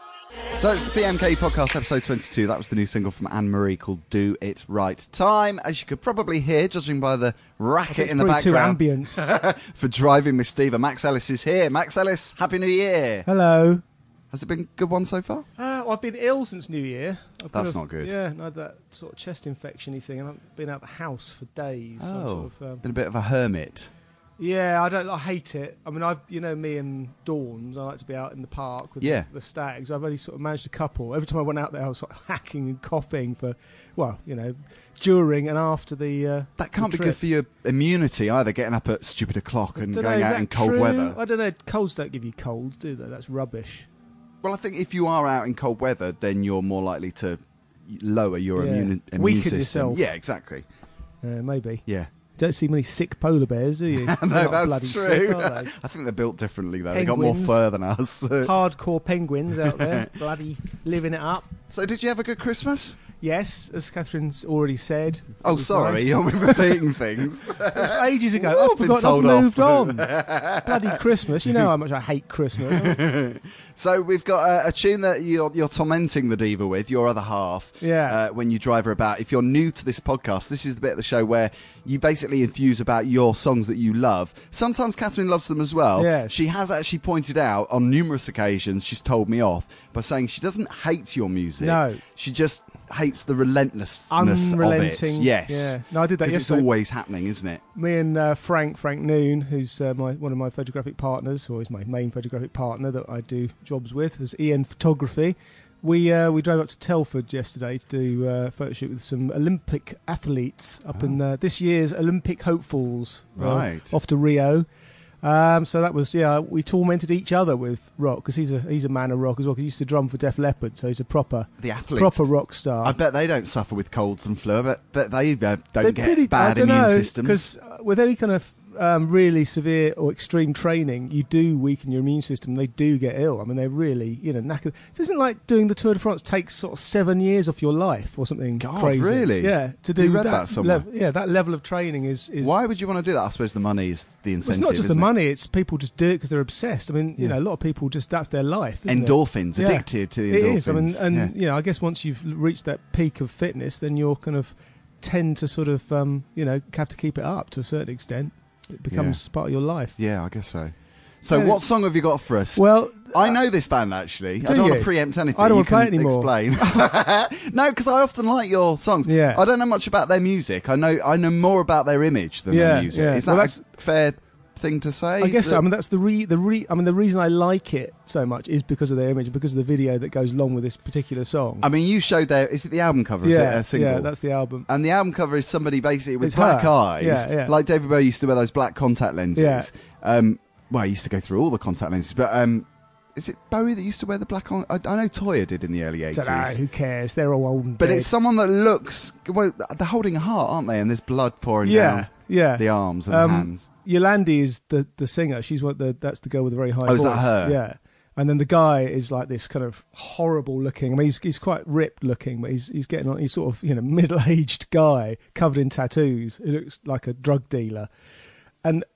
So it's the P M K podcast episode twenty-two. That was the new single from Anne Marie called "Do It Right." Time, as you could probably hear, judging by the racket It's in the probably too background, ambient. for driving Miss Diva. Max Ellis is here. Max Ellis, Happy New Year. Hello. Has it been a good one so far? Uh, well, I've been ill since New Year. I've That's kind of- not good. Yeah, and I had that sort of chest infection-y thing, and I've been out of the house for days. so I'm Oh, sort of, um, been a bit of a hermit. yeah, I don't. I hate it. I mean, I, you know, me and Dawns. I like to be out in the park with Yeah. the, the stags. I've only sort of managed a couple. Every time I went out there, I was sort of hacking and coughing for, well, you know, during and after the. Uh, That can't the be trip. good for your immunity either, getting up at stupid o'clock and Dunno, going is out that in cold true? weather. I don't know. Colds don't give you colds, do they? That's rubbish. Well, I think if you are out in cold weather, then you're more likely to lower your Yeah. immune, immune Weaken system. yourself. Yeah, exactly. Uh, maybe. Yeah. Don't see many sick polar bears, do you? No, They're not that's bloody true. Sick, are they? I think they're built differently, though. They got more Penguins. fur than us. Hardcore penguins out there, bloody living it up. So, did you have a good Christmas? Yes, as Catherine's already said. it Oh, was sorry, nice. you're repeating things. It was ages ago. Ooh, I've been forgotten. I've told off. moved on. Bloody Christmas. You know how much I hate Christmas. So we've got a, a tune that you're, you're tormenting the diva with, your other half, Yeah. uh, when you drive her about. If you're new to this podcast, this is the bit of the show where you basically enthuse about your songs that you love. Sometimes Catherine loves them as well. Yeah. She has actually pointed out on numerous occasions, she's told me off, by saying she doesn't hate your music. No. She just hates the relentlessness of it. Unrelenting. Yes. Yeah. No, I did that 'Cause it's yesterday. always happening, isn't it? Me and uh, Frank, Frank Noon, who's uh, my one of my photographic partners, or is my main photographic partner that I do jobs with, as E N Photography. We uh, we drove up to Telford yesterday to do uh, a photo shoot with some Olympic athletes up in uh, this year's Olympic hopefuls, uh, Right. off to Rio. Um, so that was yeah. We tormented each other with rock because he's a he's a man of rock as well. Because he used to drum for Def Leppard, so he's a proper The athletes. proper rock star. I bet they don't suffer with colds and flu. I bet, bet they uh, don't They get pretty- bad I don't immune know, systems. because uh, with any kind of um, really severe or extreme training, you do weaken your immune system. They do get ill. I mean, they're really, you know, knackered. It isn't like doing the Tour de France takes sort of seven years off your life or something God, crazy. really? Yeah, to do You read that. that somewhere? lev- yeah, that level of training is. is Why would you want to do that? I suppose the money is the Well, incentive. it's not just the isn't it? money; it's people just do it because they're obsessed. I mean, you Yeah. know, a lot of people just that's their life. Isn't it? Endorphins, Yeah. addicted to the It endorphins. is. I mean, and yeah. you know, I guess once you've reached that peak of fitness, then you're kind of tend to sort of, um, you know, have to keep it up to a certain extent. It becomes part of your life. yeah, I guess so. So, Yeah. what song have you got for us? Well, I know this band actually. Do I don't want you? to preempt anything. I don't you wanna play can it anymore. Explain. No, because I often like your songs. Yeah. I don't know much about their music. I know I know more about their image than Yeah, their music. yeah. Is that Well, a that's- fair thing to say? I guess so. That- I mean, that's the re the re. I mean, the reason I like it so much is because of their image, because of the video that goes along with this particular song. I mean, you showed their. Is it the album cover? Is yeah, it a single? yeah, that's the album. And the album cover is somebody basically with It's black her. eyes, Yeah, yeah. like David Bowie used to wear those black contact lenses. Yeah. Um, well, he used to go through all the contact lenses, but um, is it Bowie that used to wear the black on? I, I know Toya did in the early eighties. Don't know, who cares? They're all old and But dead. it's someone that looks. Well, they're holding a heart, aren't they? And there's blood pouring yeah, down yeah. the arms and Um, the hands. Yolandi is the the singer. She's what the that's the girl with the very high Oh, is voice. that her? Yeah. And then the guy is like this kind of horrible looking. I mean, he's he's quite ripped looking, but he's he's getting on. He's sort of you know middle aged guy covered in tattoos. He looks like a drug dealer. And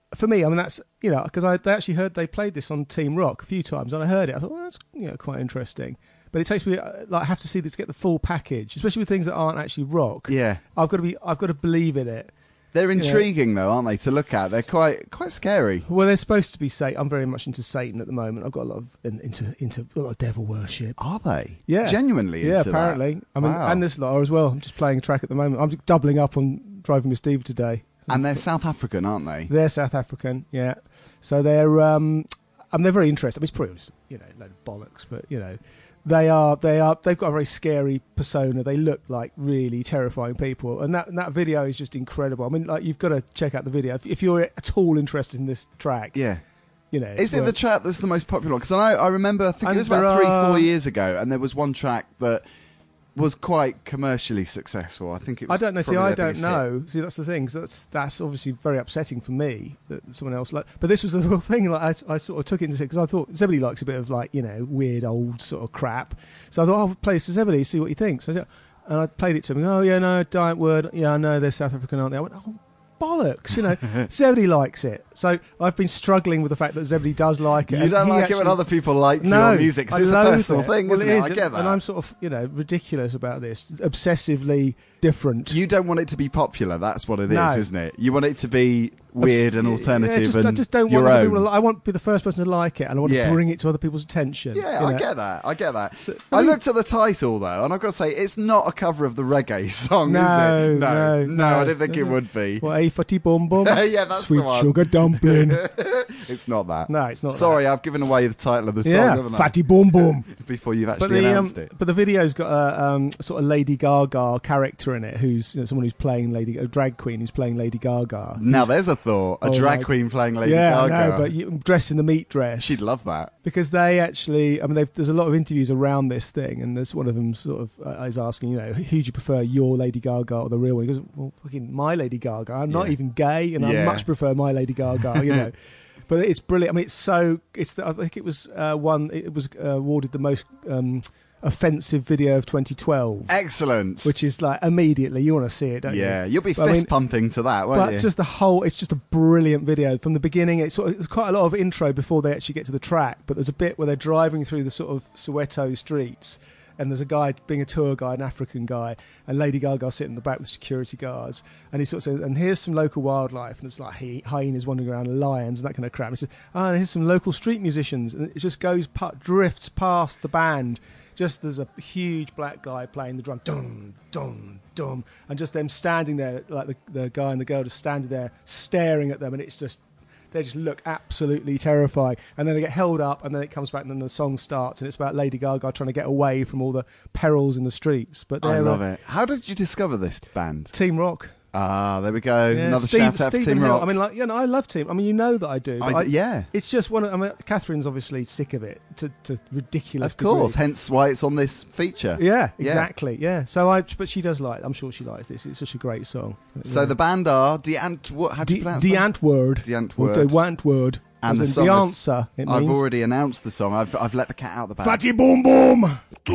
for me, I mean, that's, you know, because I they actually heard they played this on Team Rock a few times, and I heard it. I thought, well, that's, you know, quite interesting. But it takes me, like, I have to see this to get the full package, especially with things that aren't actually rock. Yeah. I've got to be, I've got to believe in it. They're intriguing, though, aren't they, to look at? They're quite quite scary. Well, they're supposed to be Satan. I'm very much into Satan at the moment. I've got a lot of in, into into a lot of devil worship. Are they? Yeah, genuinely. Yeah, into apparently. That? I mean, wow. and this lot are as well. I'm just playing a track at the moment. I'm just doubling up on Driving Miss Diva today. And they're South African, aren't they? They're South African. Yeah. So they're um, and they're very interesting. I mean, it's probably just, you know, a load of bollocks, but you know. They are, they are, they've got a very scary persona. They look like really terrifying people. And that, and that video is just incredible. I mean, like, you've got to check out the video. If, if you're at all interested in this track. Yeah. You know. Is it the track that's the most popular? Because I, I remember, I think it was about three, four years ago, and there was one track that was quite commercially successful. I think it was. I don't know. See, probably I their don't biggest know. hit. See, that's the thing. So that's that's obviously very upsetting for me that someone else like. But this was the real thing. Like I, I sort of took it into because I thought Zebedee likes a bit of like you know weird old sort of crap. So I thought I'll play this to Zebedee, see what he thinks. So I, and I played it to him. Oh yeah, no, Giant Word. Yeah, I know they're South African, aren't they? I went, oh bollocks, you know. Zebedee likes it. So I've been struggling with the fact that Zebedee does like it. You and don't he like actually, it when other people like no, your music, because it's a loathe personal it. thing, well, isn't it? it? Is, I get that. And I'm sort of, you know, ridiculous about this. Obsessively different. You don't want it to be popular, that's what it is, No. isn't it? You want it to be weird and alternative yeah, just, and I just don't your want other own. people to, I want to be the first person to like it, and I want Yeah. to bring it to other people's attention. Yeah, you I know. get that. I get that. So- I looked at the title though, and I've got to say, it's not a cover of the reggae song, No, is it? no, no, no. I didn't think it would be. What, a fatty bum bum? Yeah, that's Sweet the one. sugar dumpling. It's not that. No, it's not Sorry, I've given away the title of the that. song, Yeah, haven't I? fatty bum bum. Before you've But actually the, um, announced it. but the video's got a um, sort of Lady Gaga character in it, who's you know, someone who's playing Lady, a drag queen who's playing Lady Gaga. Now Who's- there's a thought. A Oh, drag like- queen playing Lady yeah, Gaga. I know, but you, dressed in the meat dress. She'd love that. Because they actually, I mean, they've- there's a lot of interviews around this thing, and there's one of them sort of uh, is asking, you know, who do you prefer, your Lady Gaga or the real one? He goes, well, fucking my Lady Gaga. I'm not Yeah. even gay, and Yeah. I much prefer my Lady Gaga, you know. But it's brilliant. I mean, it's so. It's. The, I think it was uh, one. It was uh, awarded the most um, offensive video of twenty twelve, Excellent. which is like immediately you want to see it, don't yeah, you? you'll be But I fist mean- pumping to that, won't But you? just the whole, it's just a brilliant video from the beginning. It's sort of, there's quite a lot of intro before they actually get to the track. But there's a bit where they're driving through the sort of Soweto streets, and there's a guy being a tour guide, an African guy, and Lady Gaga sitting in the back with security guards, and he sort of says, "And here's some local wildlife," and it's like hy- hyenas wandering around, lions, and that kind of crap. And he says, "Ah, and here's some local street musicians," and it just goes, pa- drifts past the band. Just there's a huge black guy playing the drum, dum dum dum, and just them standing there, like the the guy and the girl just standing there staring at them, and it's just they just look absolutely terrifying. And then they get held up, and then it comes back, and then the song starts, and it's about Lady Gaga trying to get away from all the perils in the streets. But I they're, love uh, it. How did you discover this band? Team Rock. Ah, there we go. Yeah, Another Steve- shout out for Stephen Team Hill. Rock. I mean, like, you know, I love Team. I mean, you know that I do. but I- I- yeah. It's just one of. I mean, Catherine's obviously sick of it to to ridiculous. Of course, degree. hence why it's on this feature. Yeah, Yeah. exactly. Yeah. So I, but she does like. I'm sure she likes this. It's such a great song. So yeah. the band are the Ant. What? How do you the pronounce the them? Antword. The Ant Or Word. The Wantword. And as the in song the is- answer. It I've means. already announced the song. I've I've let the cat out of the bag. Fatty boom boom.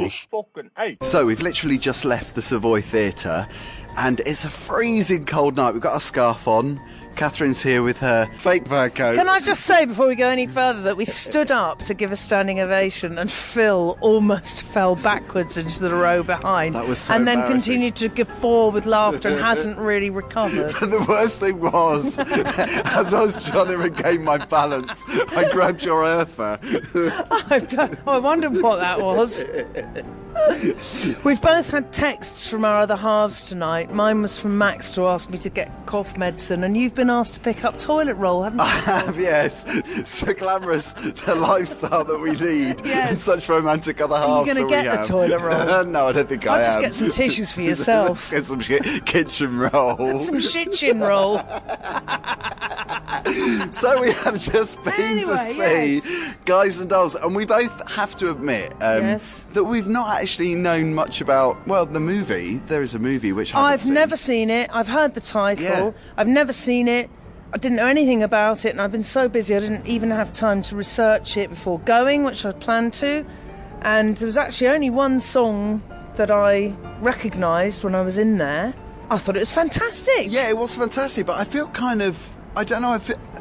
So we've literally just left the Savoy Theatre, and it's a freezing cold night. We've got our scarf on. Catherine's here with her fake fur coat. Can I just say before we go any further that we stood up to give a standing ovation and Phil almost fell backwards into the row behind That was so and then embarrassing. continued to guffaw with laughter and hasn't really recovered. But the worst thing was, as I was trying to regain my balance, I grabbed your earther. I, don't, I wondered what that was. We've both had texts from our other halves tonight. Mine was from Max to ask me to get cough medicine, and you've been asked to pick up toilet roll, haven't you? I have, yes. So glamorous, the lifestyle that we lead, Yes. and such romantic other Are you halves gonna that get we the have. toilet roll? No, I don't think I I'll just am. get some tissues for yourself. Let's get some shit, kitchen roll. Some shitchin roll. So we have just been to Anyway, see Guys and Dolls, and we both have to admit um, Yes. that we've not actually known much about, well, the movie. There is a movie which I I've seen. never seen it. I've heard the title. Yeah. I've never seen it. I didn't know anything about it, and I've been so busy I didn't even have time to research it before going, which I'd planned to. And there was actually only one song that I recognised when I was in there. I thought it was fantastic. Yeah, it was fantastic, but I feel kind of, I don't know, I feel,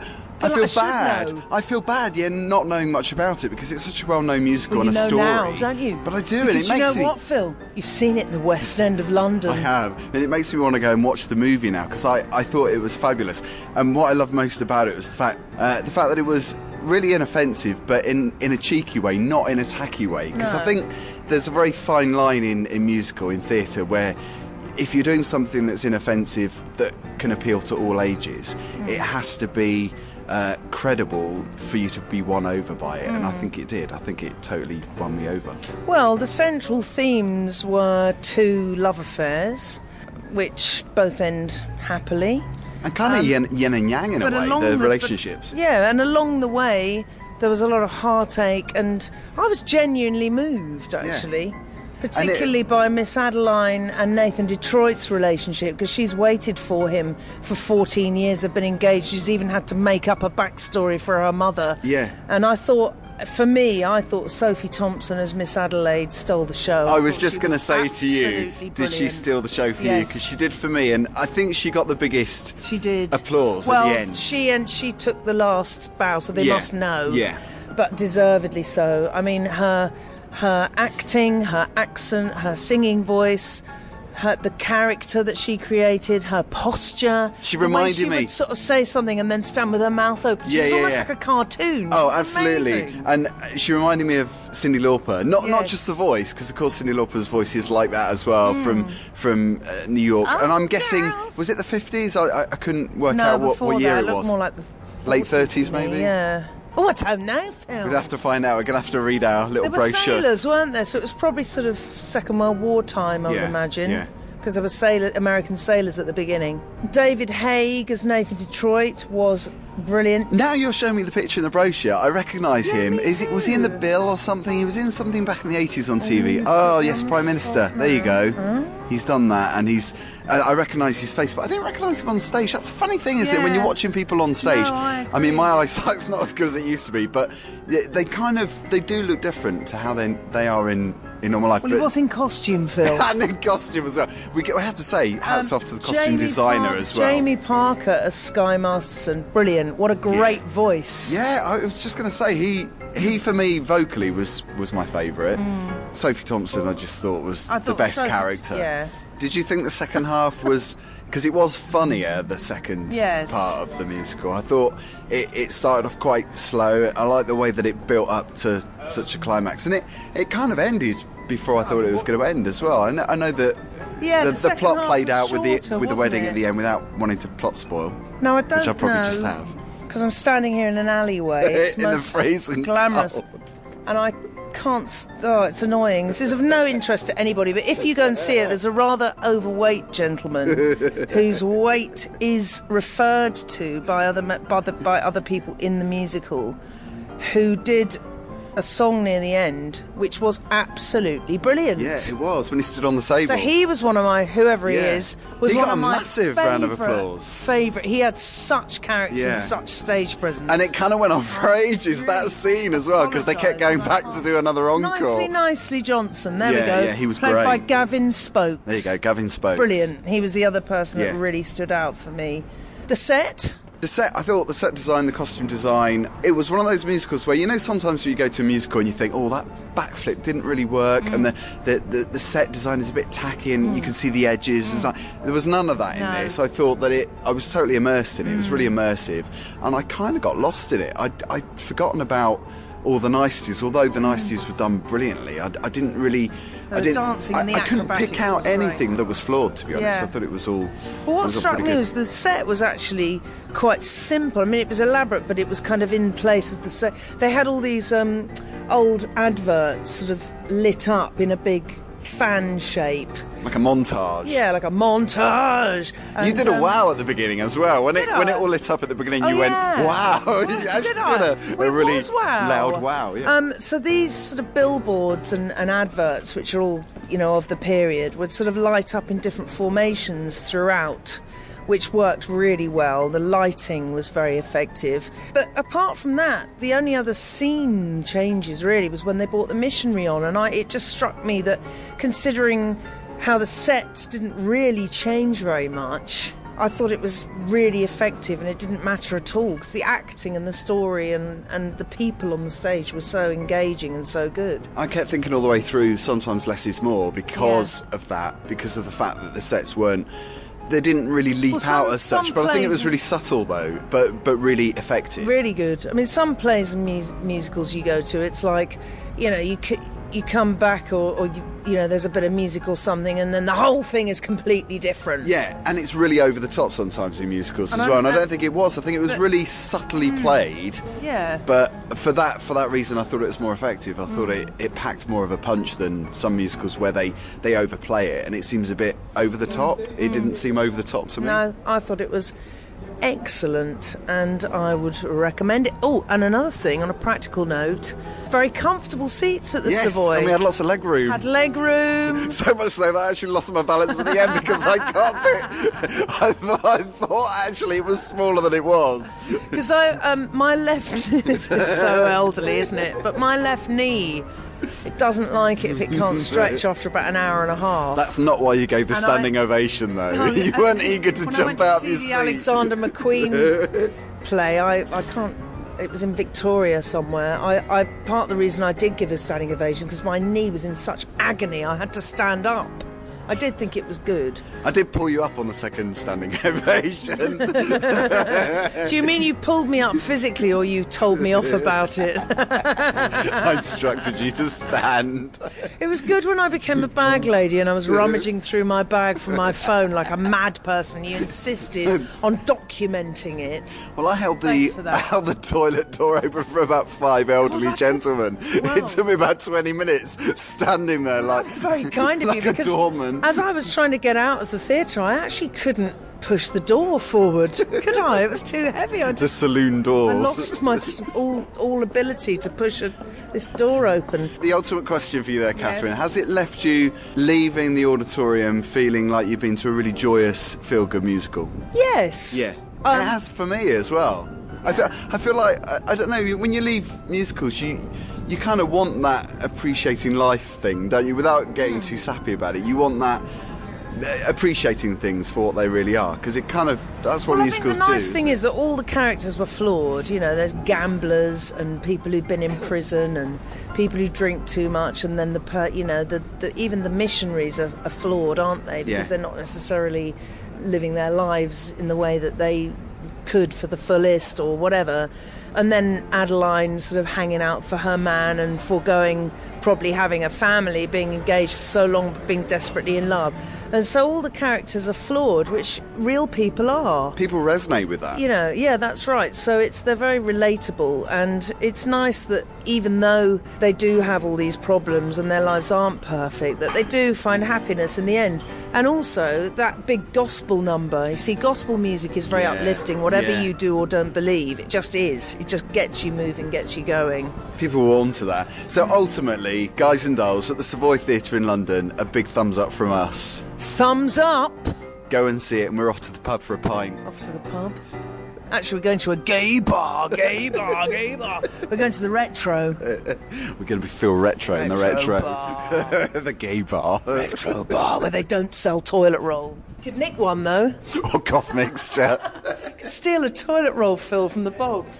I like feel I should bad. know. I feel bad, yeah, not knowing much about it because it's such a well-known musical Well, and you a know story. now, don't you? But I do, Because and it you makes know me. what, Phil? You've seen it in the West End of London. I have, and it makes me want to go and watch the movie now because I, I thought it was fabulous. And what I loved most about it was the fact uh, the fact that it was really inoffensive, but in, in a cheeky way, not in a tacky way. Because No. I think there's a very fine line in, in musical, in theatre, where if you're doing something that's inoffensive that can appeal to all ages, Mm. it has to be uh, credible for you to be won over by it. And I think it did. I think it totally won me over. Well, the central themes were two love affairs, which both end happily. And kind of Um, yin, yin and yang in a but way, along the, the- relationships. But, yeah, and along the way, there was a lot of heartache, and I was genuinely moved, actually. Particularly by Miss Adeline and Nathan Detroit's relationship, because she's waited for him for fourteen years. They've been engaged. She's even had to make up a backstory for her mother. Yeah. And I thought, for me, I thought Sophie Thompson as Miss Adelaide stole the show. I was thought just she going to was say to you, absolutely did she brilliant. steal the show for you? Yes. Because she did for me, and I think she got the biggest She did. applause well, at the end. she and she took the last bow, so they Yeah. must know. Yeah. But deservedly so. I mean, her her acting, her accent, her singing voice, her the character that she created, her posture. She the way reminded she me- would sort of say something and then stand with her mouth open. She Yeah, was yeah, almost yeah. like a cartoon. Oh, She was absolutely. amazing. And she reminded me of Cyndi Lauper. Not not Yes. just the voice, because of course Cyndi Lauper's voice is like that as well from from uh, New York. Hmm. Oh, and I'm guessing, Charles. was it the fifties? I, I, I couldn't work No, out what, before what year that, it looked was. more like the Late forties thirties, to me, maybe? Yeah. Oh, I don't know, Phil. We'd have to find out. We're going to have to read our little There were brochure. sailors, weren't there? So it was probably sort of Second World War time, I would Yeah, imagine. yeah. Because there were sailor, American sailors at the beginning. David Haig as Nathan Detroit was brilliant. Now you're showing me the picture in the brochure. I recognise Yeah, him. me Is it? Was he in the too. Bill or something? He was in something back in the eighties on T V. Oh yes, Prime Minister. There you go. He's done that, and he's. I, I recognise his face, but I didn't recognise him on stage. That's a funny thing, isn't it? When Yeah. you're watching people on stage. No, I I mean, agree. my eyesight's not as good as it used to be, but they- they kind of they do look different to how they they are in in normal life. Well, he But- was in costume, Phil. and in costume as well. We, we have to say, hats Um, off to the costume Jamie designer Par- as well. Jamie Parker as Sky Masterson, brilliant. What a great Yeah. voice. Yeah, I was just going to say he he for me vocally was was my favourite. Sophie Thompson, I just thought was I the thought best Sophie- character. yeah. Did you think the second half was because it was funnier the second Yes. part of the musical? I thought it, it started off quite slow. I like the way that it built up to such a climax, and it it kind of ended before I thought it was going to end as well. I know, I know that. Yeah, the, the the second plot half played was out with the shorter, with the wasn't wedding it? at the end without wanting to plot spoil. No, I don't Which I probably know, just have. Because I'm standing here in an alleyway. It's In the most freezing glamorous. cold. And I can't. s- Oh, it's annoying. This is of no interest to anybody. But if you go and see it, there's a rather overweight gentleman whose weight is referred to by other me- by, the, by other people in the musical, who did a song near the end, which was absolutely brilliant. Yeah, it was when he stood on the table. So he was one of my, whoever he Yeah. is, was He one got of a my massive round of favourite- applause. Favourite. He had such character Yeah. and such stage presence. And it kind of went on for ages, that scene as well, because they kept going back to do another encore. Nicely, nicely Johnson. There Yeah, we go. yeah, he was Played great. by Gavin Spokes. There you go, Gavin Spokes. Brilliant. He was the other person Yeah. that really stood out for me. The set. The set, I thought the set design, the costume design, it was one of those musicals where, you know, sometimes you go to a musical and you think, oh, that backflip didn't really work, Mm. and the, the, the, the set design is a bit tacky and you can see the edges. and so- There was none of that in Mm. No. this. I thought that it, I was totally immersed in it. It was really Mm. immersive, and I kind of got lost in it. I'd, I'd forgotten about all the niceties, although the niceties were done brilliantly. I, I didn't really. The I didn't. dancing I, and the I couldn't pick acrobatics out was great. anything that was flawed. To be honest, Yeah. I thought it was all. But what was all struck pretty me good. was the set was actually quite simple. I mean, it was elaborate, but it was kind of in place as the set. They had all these um, old adverts sort of lit up in a big fan shape. like a montage. Yeah, like a montage. You And, did a um, wow at the beginning as well. When it Did when it I? all lit up at the beginning, Oh, you went yeah. wow. you actually Did did, I? a, Well, a it really was wow. loud wow. Yeah. Um, so these sort of billboards and, and adverts, which are all, you know, of the period, would sort of light up in different formations throughout, which worked really well. The lighting was very effective. But apart from that, the only other scene changes really was when they brought the missionary on, and I, it just struck me that considering how the sets didn't really change very much, I thought it was really effective, and it didn't matter at all because the acting and the story and, and the people on the stage were so engaging and so good. I kept thinking all the way through, sometimes less is more, because yeah. of that, because of the fact that the sets weren't, they didn't really leap well, some, out as such, but I think it was really subtle though, but but really effective. Really good. I mean, some plays and mu- musicals you go to, it's like, you know, you c- you come back or, or you, you know, there's a bit of music or something, and then the whole thing is completely different. Yeah, and it's really over the top sometimes in musicals and as I, well, and I uh, don't think it was. I think it was but, really subtly mm, played. Yeah. But for that for that reason, I thought it was more effective. I mm. thought it, it packed more of a punch than some musicals where they, they overplay it, and it seems a bit over the top. Mm. It didn't seem over the top to me. No, I thought it was excellent, and I would recommend it. Oh, and another thing, on a practical note, very comfortable seats at the yes, Savoy. and we had lots of leg room. Had leg room. So much so that I actually lost my balance at the end because I can't fit. I, th- I thought actually it was smaller than it was. Because I, um, my left, this is so elderly, isn't it? But my left knee, it doesn't like it if it can't stretch after about an hour and a half. That's not why you gave the and standing I, ovation, though. No, you weren't eager to when jump I went out to of your see seat. the Alexander McQueen play, I, I can't. It was in Victoria somewhere. I, I part of the reason I did give a standing ovation because my knee was in such agony. I had to stand up. I did think it was good. I did pull you up on the second standing ovation. Do you mean you pulled me up physically, or you told me off about it? I instructed you to stand. It was good when I became a bag lady and I was rummaging through my bag for my phone like a mad person. You insisted on documenting it. Well, I held the I held the toilet door open for about five elderly oh, gentlemen. Wow. It took me about twenty minutes standing there like That's very kind of like you a because doorman. As I was trying to get out of the theatre, I actually couldn't push the door forward, could I? It was too heavy. I just, the saloon doors. I lost my all all ability to push a, this door open. The ultimate question for you there, Catherine, yes. Has it left you leaving the auditorium feeling like you've been to a really joyous, feel-good musical? Yes. Yeah. Um, it has for me as well. I feel, I feel like, I, I don't know, when you leave musicals, you you kind of want that appreciating life thing, don't you? Without getting too sappy about it, you want that appreciating things for what they really are, because it kind of, that's what well, musicals do. I think the nice thing is that all the characters were flawed. You know, there's gamblers and people who've been in prison and people who drink too much, and then the per, you know the, the even the missionaries are, are flawed, aren't they? Because yeah. they're not necessarily living their lives in the way that they could for the fullest or whatever. And then Adeline sort of hanging out for her man and foregoing probably having a family, being engaged for so long, being desperately in love. And so all the characters are flawed, which real people are. People resonate with that. You know, yeah, that's right. So it's they're very relatable, and it's nice that even though they do have all these problems and their lives aren't perfect, that they do find happiness in the end. And also that big gospel number. You see, gospel music is very yeah, uplifting. Whatever yeah. you do or don't believe, it just is. It just gets you moving, gets you going. People were onto that. So ultimately, Guys and Dolls at the Savoy Theatre in London, a big thumbs up from us. Thumbs up. Go and see it, and we're off to the pub for a pint. Off to the pub. Actually, we're going to a gay bar, gay bar, gay bar. We're going to the Retro. We're going to be feel retro, retro in the Retro. Bar. The gay bar. Retro bar, where they don't sell toilet roll. You could nick one, though. Or cough mixture. You could steal a toilet roll, Phil, from the box.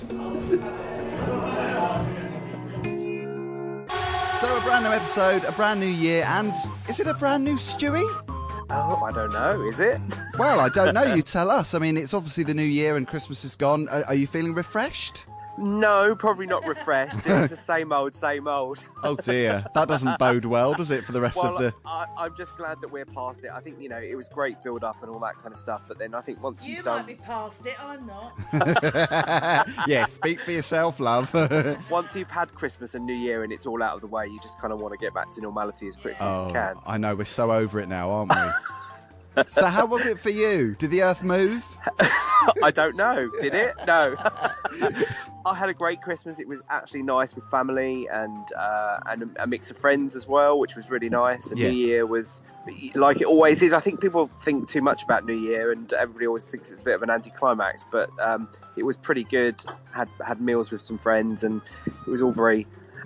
So a brand new episode, a brand new year, and is it a brand new Stewie? Oh, I don't know. Is it? Well, I don't know. You tell us. I mean, it's obviously the new year and Christmas is gone. Are, are you feeling refreshed? No, probably not refreshed. It's the same old, same old. Oh dear, that doesn't bode well, does it, for the rest well, of the... I, I'm just glad that we're past it. I think, you know, it was great build-up and all that kind of stuff, but then I think once you you've done... You might be past it, I'm not. Yeah, speak for yourself, love. Once you've had Christmas and New Year and it's all out of the way, you just kind of want to get back to normality as quickly oh, as you can. I know, we're so over it now, aren't we? So how was it for you? Did the earth move? I don't know. Did it? No. I had a great Christmas. It was actually nice with family and uh, and a mix of friends as well, which was really nice. And yeah. New Year was like it always is. I think people think too much about New Year, and everybody always thinks it's a bit of an anticlimax. But um, it was pretty good. Had had meals with some friends, and it was all very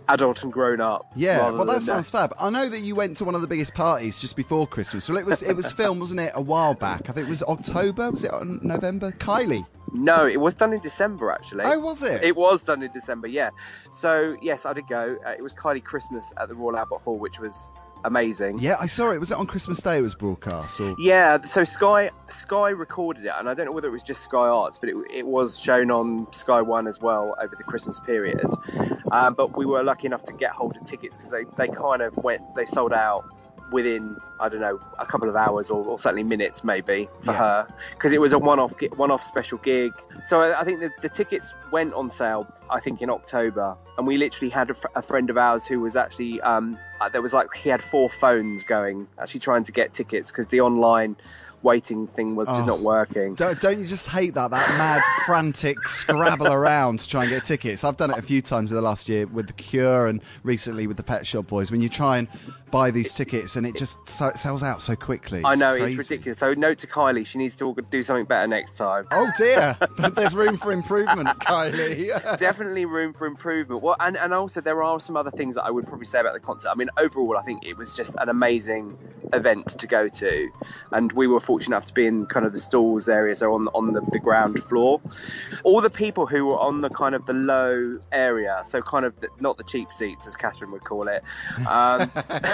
adult and grown up. Yeah, rather well, that than, sounds fab. I know that you went to one of the biggest parties just before Christmas. Well, it was it was filmed, wasn't it, a while back? I think it was October. Was it on November? Kylie. No, it was done in December, actually. Oh, was it? It was done in December, yeah. So, yes, I did go. Uh, it was Kylie Christmas at the Royal Albert Hall, which was amazing. Yeah, I saw it. Was it on Christmas Day it was broadcast? Or... Yeah, so Sky Sky recorded it, and I don't know whether it was just Sky Arts, but it, it was shown on Sky One as well over the Christmas period. Um, but we were lucky enough to get hold of tickets because they, they kind of went, they sold out within, I don't know, a couple of hours or, or certainly minutes maybe for Yeah. her, because it was a one-off one-off special gig. So I, I think the, the tickets went on sale, I think, in October, and we literally had a, fr- a friend of ours who was actually um, uh, there was like he had four phones going, actually trying to get tickets because the online waiting thing was just Oh. not working. Don't, don't you just hate that, that mad, frantic scrabble around to try and get tickets? I've done it a few times in the last year with The Cure and recently with the Pet Shop Boys, when you try and buy these tickets and it just so, it sells out so quickly. I know, crazy. it's ridiculous. So note to Kylie, she needs to do something better next time. Oh dear, there's room for improvement, Kylie. Definitely room for improvement. Well, and, and also there are some other things that I would probably say about the concert. I mean, overall, I think it was just an amazing event to go to, and we were fortunate enough to be in kind of the stalls areas or on on the, the ground floor. All the people who were on the kind of the low area, so kind of the, not the cheap seats as Catherine would call it, um,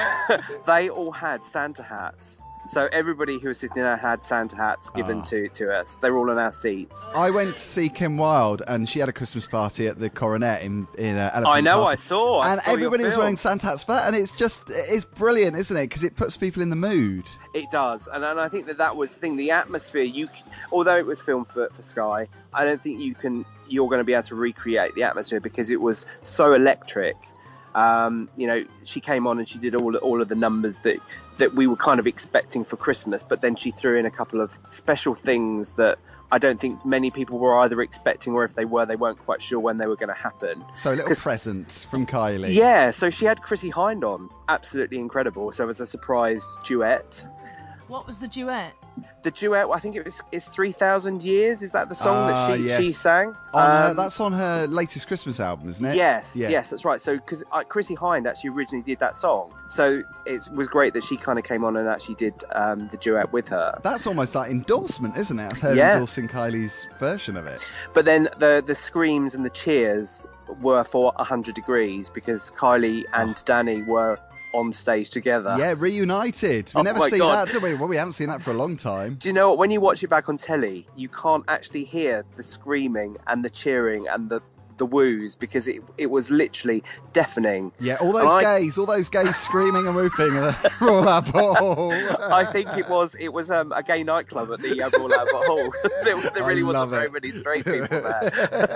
they all had Santa hats. So everybody who was sitting there had Santa hats given Ah. to, to us. They were all on our seats. I went to see Kim Wilde and she had a Christmas party at the Coronet in, in uh, Elephant I know, Castle. I saw. I and saw your everybody was film. wearing Santa hats for that, and it's just, it's brilliant, isn't it? Because it puts people in the mood. It does, and, and I think that that was the thing. The atmosphere, you, although it was filmed for, for Sky, I don't think you can. You're going to be able to recreate the atmosphere because it was so electric. Um, you know, she came on and she did all all of the numbers that that we were kind of expecting for Christmas, but then she threw in a couple of special things that I don't think many people were either expecting, or if they were, they weren't quite sure when they were going to happen. So a little 'Cause- present from Kylie. Yeah, so she had Chrissy Hind on, absolutely incredible. So it was a surprise duet. What was the duet? The duet, I think it was it's three thousand Years. Is that the song Ah, that she, yes. she sang? On her, Um, that's on her latest Christmas album, isn't it? Yes, Yeah. yes, that's right. So, because uh, Chrissy Hind actually originally did that song, so it was great that she kind of came on and actually did um, the duet with her. That's almost like endorsement, isn't it? That's her Yeah. endorsing Kylie's version of it. But then the the screams and the cheers were for one hundred degrees because Kylie and Danny were on stage together. Yeah, reunited. We Oh never my see God. that, do we? Well, we haven't seen that for a long time. Do you know what? When you watch it back on telly, you can't actually hear the screaming and the cheering and the the woos because it it was literally deafening. Yeah, all those And I- gays, all those gays screaming and whooping at the Royal Albert Hall. I think it was it was um, a gay nightclub at the uh, Royal Albert Hall. there there I really love wasn't very it. many straight people there.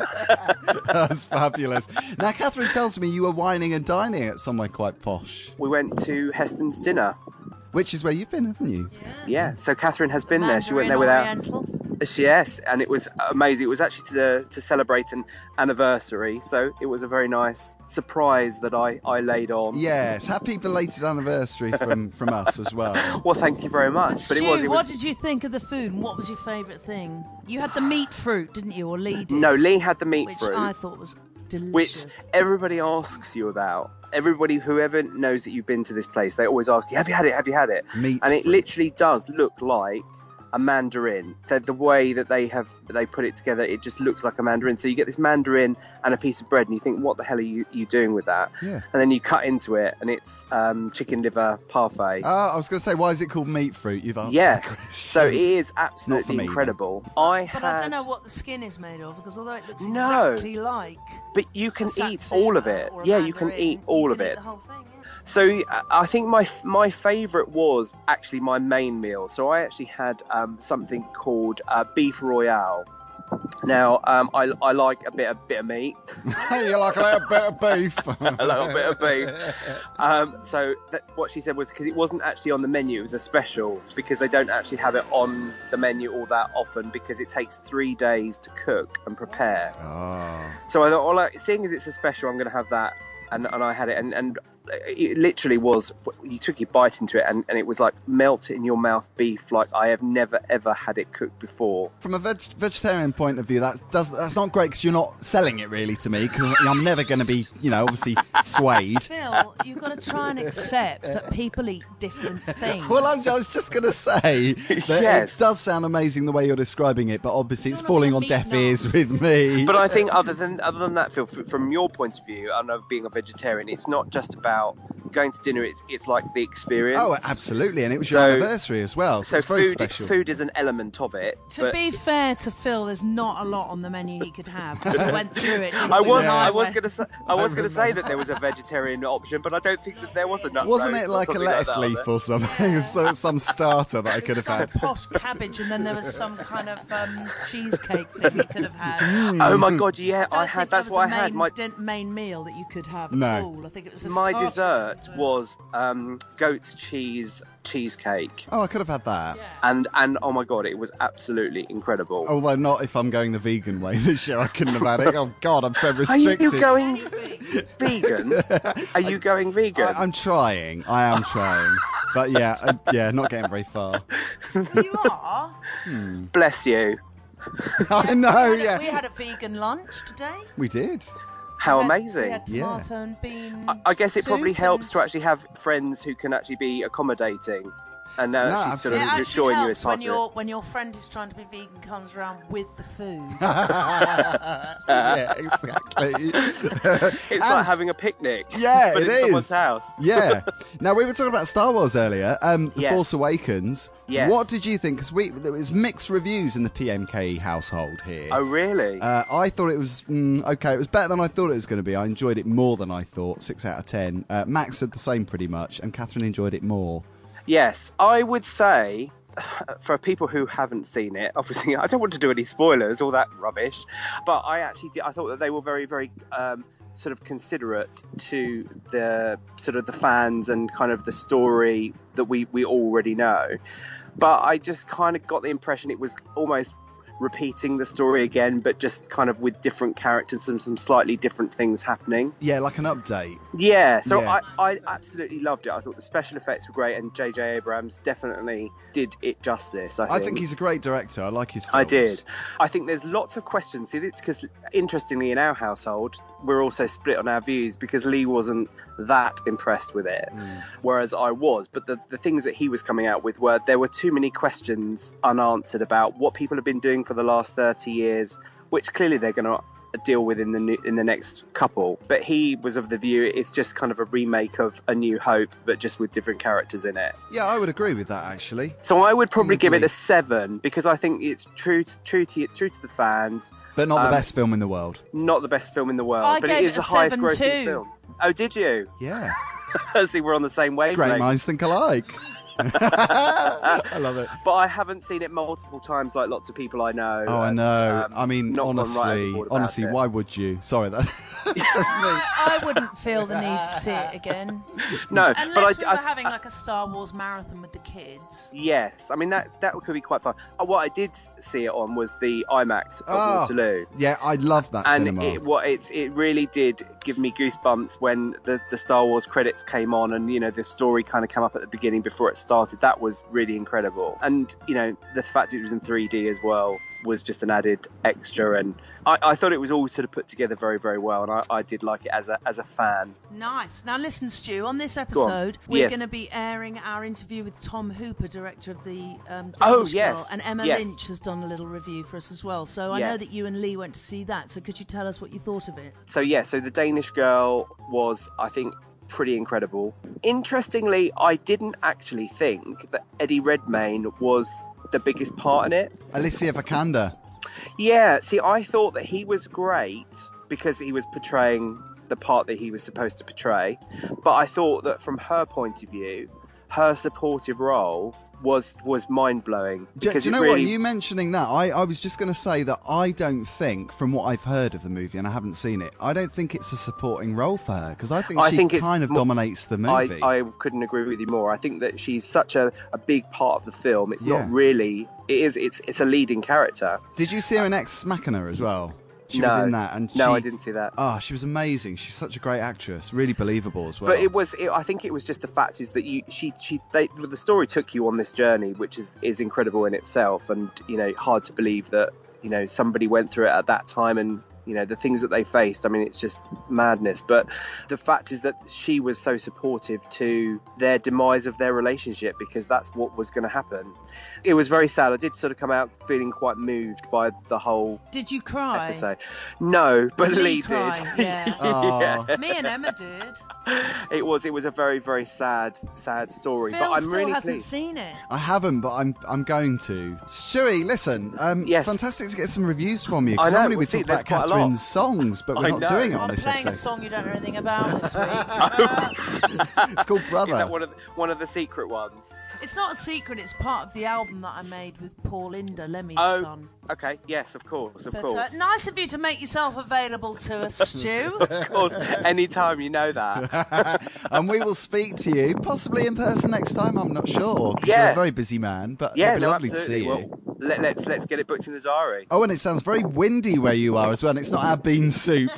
That's fabulous. Now, Catherine tells me you were wining and dining at somewhere quite posh, We went to Heston's dinner. which is where you've been, haven't you? Yeah, so Catherine has been there. She went there Mandarin without. Oriental. Yes, and it was amazing. It was actually to to celebrate an anniversary, so it was a very nice surprise that I, I laid on. Yes, happy belated anniversary from, from us as well. Well, thank you very much. But it Stu, was it what was did you think of the food and what was your favourite thing? You had the meat fruit, didn't you, or Lee did? no. Lee had the meat which fruit, I thought was delicious. which everybody asks you about. Everybody, whoever knows that you've been to this place, they always ask you, "Have you had it? Have you had it?" Meat And it fruit. literally does look like a mandarin. The, the way that they have they put it together, it just looks like a mandarin. So you get this mandarin and a piece of bread, and you think, "What the hell are you, you doing with that?" Yeah. And then you cut into it, and it's um, chicken liver parfait. Uh, I was going to say, why is it called meat fruit? You've answered yeah. that question. So it is absolutely me, incredible. I But had, I don't know what the skin is made of because although it looks No. exactly like but you can a eat satsuma all of it. or a Yeah, you can mandarin, eat all you of can eat it. the whole thing, yeah. So uh, I think my my favourite was actually my main meal. So I actually had um, something called uh, beef royale. Now um, I I like a bit a bit of meat, you like a little bit of beef. a little bit of beef. Um, so that, what she said was because it wasn't actually on the menu, it was a special because they don't actually have it on the menu all that often because it takes three days to cook and prepare. Oh. So I thought, well, like, seeing as it's a special, I'm going to have that, and, and I had it, and, and it literally was. You took your bite into it, and, and it was like melt in your mouth beef, like I have never ever had it cooked before. From a veg- vegetarian point of view, that does that's not great because you're not selling it really to me. Because I'm never going to be, you know, obviously swayed. Phil, you've got to try and accept that people eat different things. Well, I'm, I was just going to say that Yes. it does sound amazing the way you're describing it, but obviously it's You're not falling gonna on beat deaf nuts. ears with me. But I think other than other than that, Phil, f- from your point of view, and of being a vegetarian, it's not just about going to dinner. It's it's like the experience. Oh, absolutely, and it was So- your anniversary as well, so, So it's very food special. food is an element of it. To but be fair to Phil, there's not a lot on the menu he could have. We went through it. didn't I we, was when I was went- going to say I was going to say that there was a vegetarian option, but I don't think that there was a nut Wasn't roast it or like a something lettuce that, leaf was or something? so some starter that I could have some had. posh cabbage, and then there was some kind of um, cheesecake thing you could have had. there? Oh my god, yeah, I, don't I had. think That's there was what a I had. main, My din- main meal that you could have No. at all. I think it was a my starter. dessert was um, goat's cheese cheesecake, Oh, I could have had that. Yeah. and and oh my god, it was absolutely incredible. Although not if I'm going the vegan way this year, I couldn't have had it. Oh God, I'm so Are restricted. you going Anything. vegan? Are you going vegan? I, I'm trying. I am trying. But yeah, uh, yeah, not getting very far. You are? Bless you. I know. We had a- Yeah, We had a vegan lunch today. we did. How We had- amazing. We had Yeah. tomato and bean. I- I guess it probably soup helps and- to actually have friends who can actually be accommodating and uh, No, actually sort absolutely. of It just actually join you helps as part when of your it. when your friend who's trying to be vegan comes around with the food. yeah, exactly. It's like having a picnic, Yeah, but it in is. someone's house. Yeah. Now we were talking about Star Wars earlier. Um, The Yes. Force Awakens. Yes. What did you think? Because we there was mixed reviews in the P M K household here. Oh, really? Uh, I thought it was mm, okay. It was better than I thought it was going to be. I enjoyed it more than I thought. Six out of ten. Uh, Max said the same pretty much, and Catherine enjoyed it more. Yes, I would say, for people who haven't seen it, obviously I don't want to do any spoilers, all that rubbish, but I actually did, I thought that they were very, very um, sort of considerate to the sort of the fans and kind of the story that we, we already know. But I just kind of got the impression it was almost repeating the story again, but just kind of with different characters and some slightly different things happening. Yeah, like an update. Yeah, so Yeah. I, I absolutely loved it. I thought the special effects were great, and J J Abrams definitely did it justice. I think, I think he's a great director. I like his films. I did. I think there's lots of questions. See, because interestingly, in our household, we're also split on our views because Lee wasn't that impressed with it, Mm. whereas I was. But the, the things that he was coming out with were there were too many questions unanswered about what people have been doing for the last thirty years, which clearly they're going to deal with in the new, in the next couple. But he was of the view it's just kind of a remake of A New Hope, but just with different characters in it. Yeah, I would agree with that actually. So I would probably with give it you. a seven because I think it's true to, true to true to the fans. But not the Um, best film in the world. Not the best film in the world, I but gave it it is a the highest seven grossing too. film. Oh, did you? Yeah. See, we're on the same wavelength. Great minds think alike. I love it. But I haven't seen it multiple times like lots of people I know. Oh, I and, know. um, I mean, not gone right honestly, overboard about honestly, it. why would you? Sorry, that, that's just me. I, I wouldn't feel the need to see it again. No, Unless but I, we were I- having like a Star Wars marathon with the kids. yes, I mean that that could be quite fun. Uh, What I did see it on was the IMAX of Oh, Waterloo. Yeah, I love that And cinema. it, what it's it really did give me goosebumps when the, the Star Wars credits came on, and you know the story kind of came up at the beginning before it started. That was really incredible, and you know the fact it was in three D as well was just an added extra. And I, I thought it was all sort of put together very very well, and I, I did like it as a as a fan. Nice. Now listen, Stu, on this Go on. episode, we're Yes. going to be airing our interview with Tom Hooper, director of the um, Danish Oh, Girl, yes. and Emma Yes. Lynch has done a little review for us as well. So I know Yes. that you and Lee went to see that. So could you tell us what you thought of it? So yeah, so the Danish Girl was, I think, pretty incredible. Interestingly, I didn't actually think that Eddie Redmayne was the biggest part in it. Alicia Vikander. Yeah, see, I thought that he was great because he was portraying the part that he was supposed to portray. But I thought that from her point of view, her supportive role was was mind blowing. Do, do you know what? You mentioning that, I, I was just going to say that I don't think, from what I've heard of the movie, and I haven't seen it, I don't think it's a supporting role for her because I think I she think it's kind of mo- dominates the movie. I, I couldn't agree with you more. I think that she's such a, a big part of the film. It's Yeah. not really. It is. It's it's a leading character. Did you see her in Ex Machina as well? She no. was in that, and no, she, I didn't see that. Oh, she was amazing. She's such a great actress, really believable as well. But it was, it, I think it was just the fact is that you, she, she, they, the story took you on this journey, which is is incredible in itself, and you know, hard to believe that you know somebody went through it at that time, and you know the things that they faced. I mean, it's just madness. But the fact is that she was so supportive to their demise of their relationship, because that's what was going to happen. It was very sad. I did sort of come out feeling quite moved by the whole Did you cry? episode. No, but Lee Lee cried, did. yeah. Yeah. Me and Emma did. It was it was a very very sad sad story. Phil but I'm still really hasn't pleased. seen it. I haven't, but I'm I'm going to. Stewie, listen, um, Yes. fantastic to get some reviews from you. 'cause I know, normally we well, see, talk there's about quite a lot. Catherine's songs, but we're I not know. doing it on I'm this playing a episode. song you don't know anything about this week. It's called Brother. Is that one of the, one of the secret ones? It's not a secret, it's part of the album that I made with Paul Inder, Lemmy's Oh, son. okay, yes, of course, of But course, uh, nice of you to make yourself available to us, Stu. of course. Anytime you know that. And we will speak to you, possibly in person next time. I'm not sure. 'cause Yeah. You're a very busy man, but Yeah, it'd be no, lovely to absolutely. see you. Well, let, let's let's get it booked in the diary. Oh, and it sounds very windy where you are as well. And it's not our bean soup.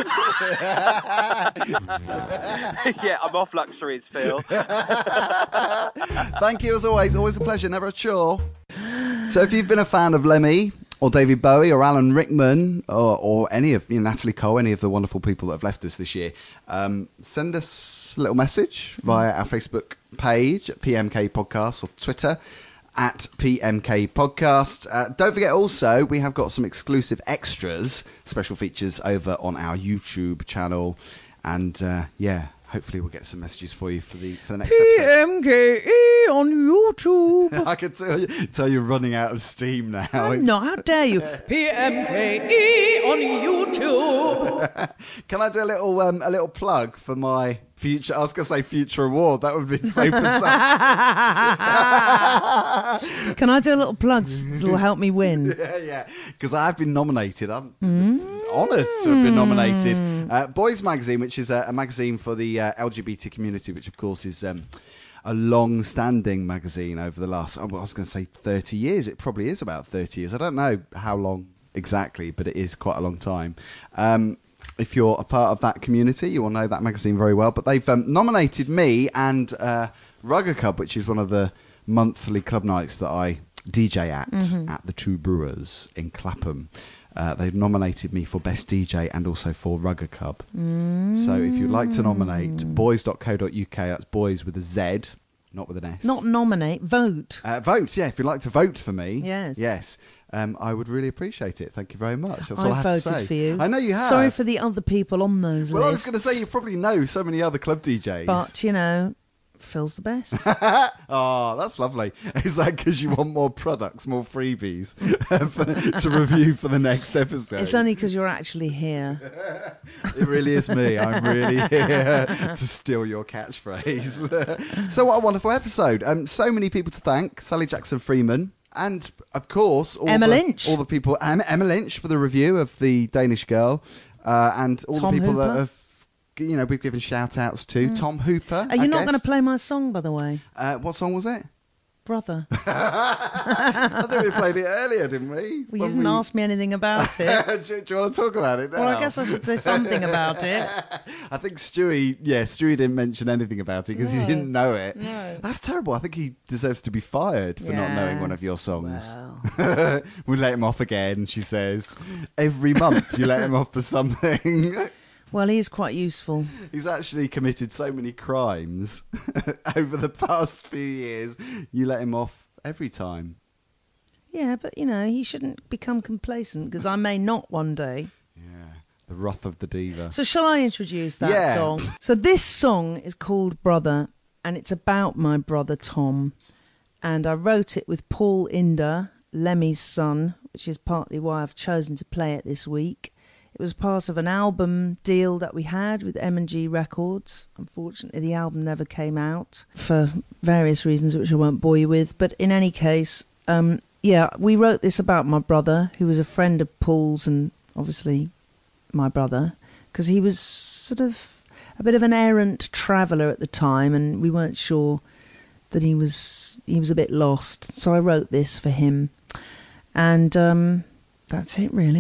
Yeah, I'm off luxuries, Phil. Thank you as always. Always a pleasure, never a chore. So if you've been a fan of Lemmy or David Bowie or Alan Rickman or, or any of you know, Natalie Cole, any of the wonderful people that have left us this year, um, send us a little message via our Facebook page at P M K Podcast or Twitter at P M K Podcast. Uh, don't forget also, we have got some exclusive extras, special features over on our YouTube channel. And uh, yeah, hopefully we'll get some messages for you for the for the next episode. P M K E on YouTube. I can tell, you, tell you're running out of steam now. I'm It's- not, how dare you? P M K E on YouTube. Can I do a little um, a little plug for my future? I was going to say future award. That would be so bizarre. Can I do a little plug that'll help me win? yeah, yeah. Because I've been nominated. I'm honoured to have been nominated. Uh, Boys Magazine, which is a, a magazine for the uh, L G B T community, which of course is um, a long-standing magazine over the last, oh, well, I was going to say thirty years. It probably is about thirty years. I don't know how long exactly, but it is quite a long time. Um, if you're a part of that community, you will know that magazine very well. But they've um, nominated me and uh, Rugger Cub, which is one of the monthly club nights that I D J at, mm-hmm. at the Two Brewers in Clapham. Uh, they've nominated me for Best D J and also for Rugger Cub. Mm. So if you'd like to nominate, boys dot co dot uk, that's boys with a Z, not with an S. Not nominate, vote. Uh, vote, yeah, if you'd like to vote for me. Yes. Yes. Um, I would really appreciate it. Thank you very much. That's I all I have voted to say. for you. I know you have. Sorry for the other people on those Well, lists. I was going to say, you probably know so many other club D Js. But, you know, Phil's the best. Oh, that's lovely. Is that because you want more products, more freebies for, to review for the next episode? It's only because you're actually here. It really is me. I'm really here to steal your catchphrase. So what a wonderful episode. Um, so many people to thank. Sally Jackson Freeman. And, of course, all Emma the, Lynch. all the people, Emma, Emma Lynch for the review of The Danish Girl, uh, and all Tom the people Hooper. that have, you know, we've given shout-outs to. Mm. Tom Hooper, Are you I not guess. going to play my song, by the way? Uh, what song was it? Brother. I think we played it earlier, didn't we? Well, you When didn't we... ask me anything about it. do, do you want to talk about it now? Well, I guess I should say something about it. I think Stewie, yeah, Stewie didn't mention anything about it because No. he didn't know it. No. That's terrible. I think he deserves to be fired for not Yeah. knowing one of your songs. Well. We let him off again, she says. Every month you let him off for something. Well, he is quite useful. He's actually committed so many crimes over the past few years. You let him off every time. Yeah, but, you know, he shouldn't become complacent because I may not one day. Yeah, the wrath of the diva. So shall I introduce that Yeah. song? So this song is called Brother, and it's about my brother Tom. And I wrote it with Paul Inder, Lemmy's son, which is partly why I've chosen to play it this week. It was part of an album deal that we had with M and G Records. Unfortunately, the album never came out for various reasons, which I won't bore you with. But in any case, um, yeah, we wrote this about my brother, who was a friend of Paul's and obviously my brother, because he was sort of a bit of an errant traveller at the time, and we weren't sure that he was he was a bit lost. So I wrote this for him, and um, that's it, really.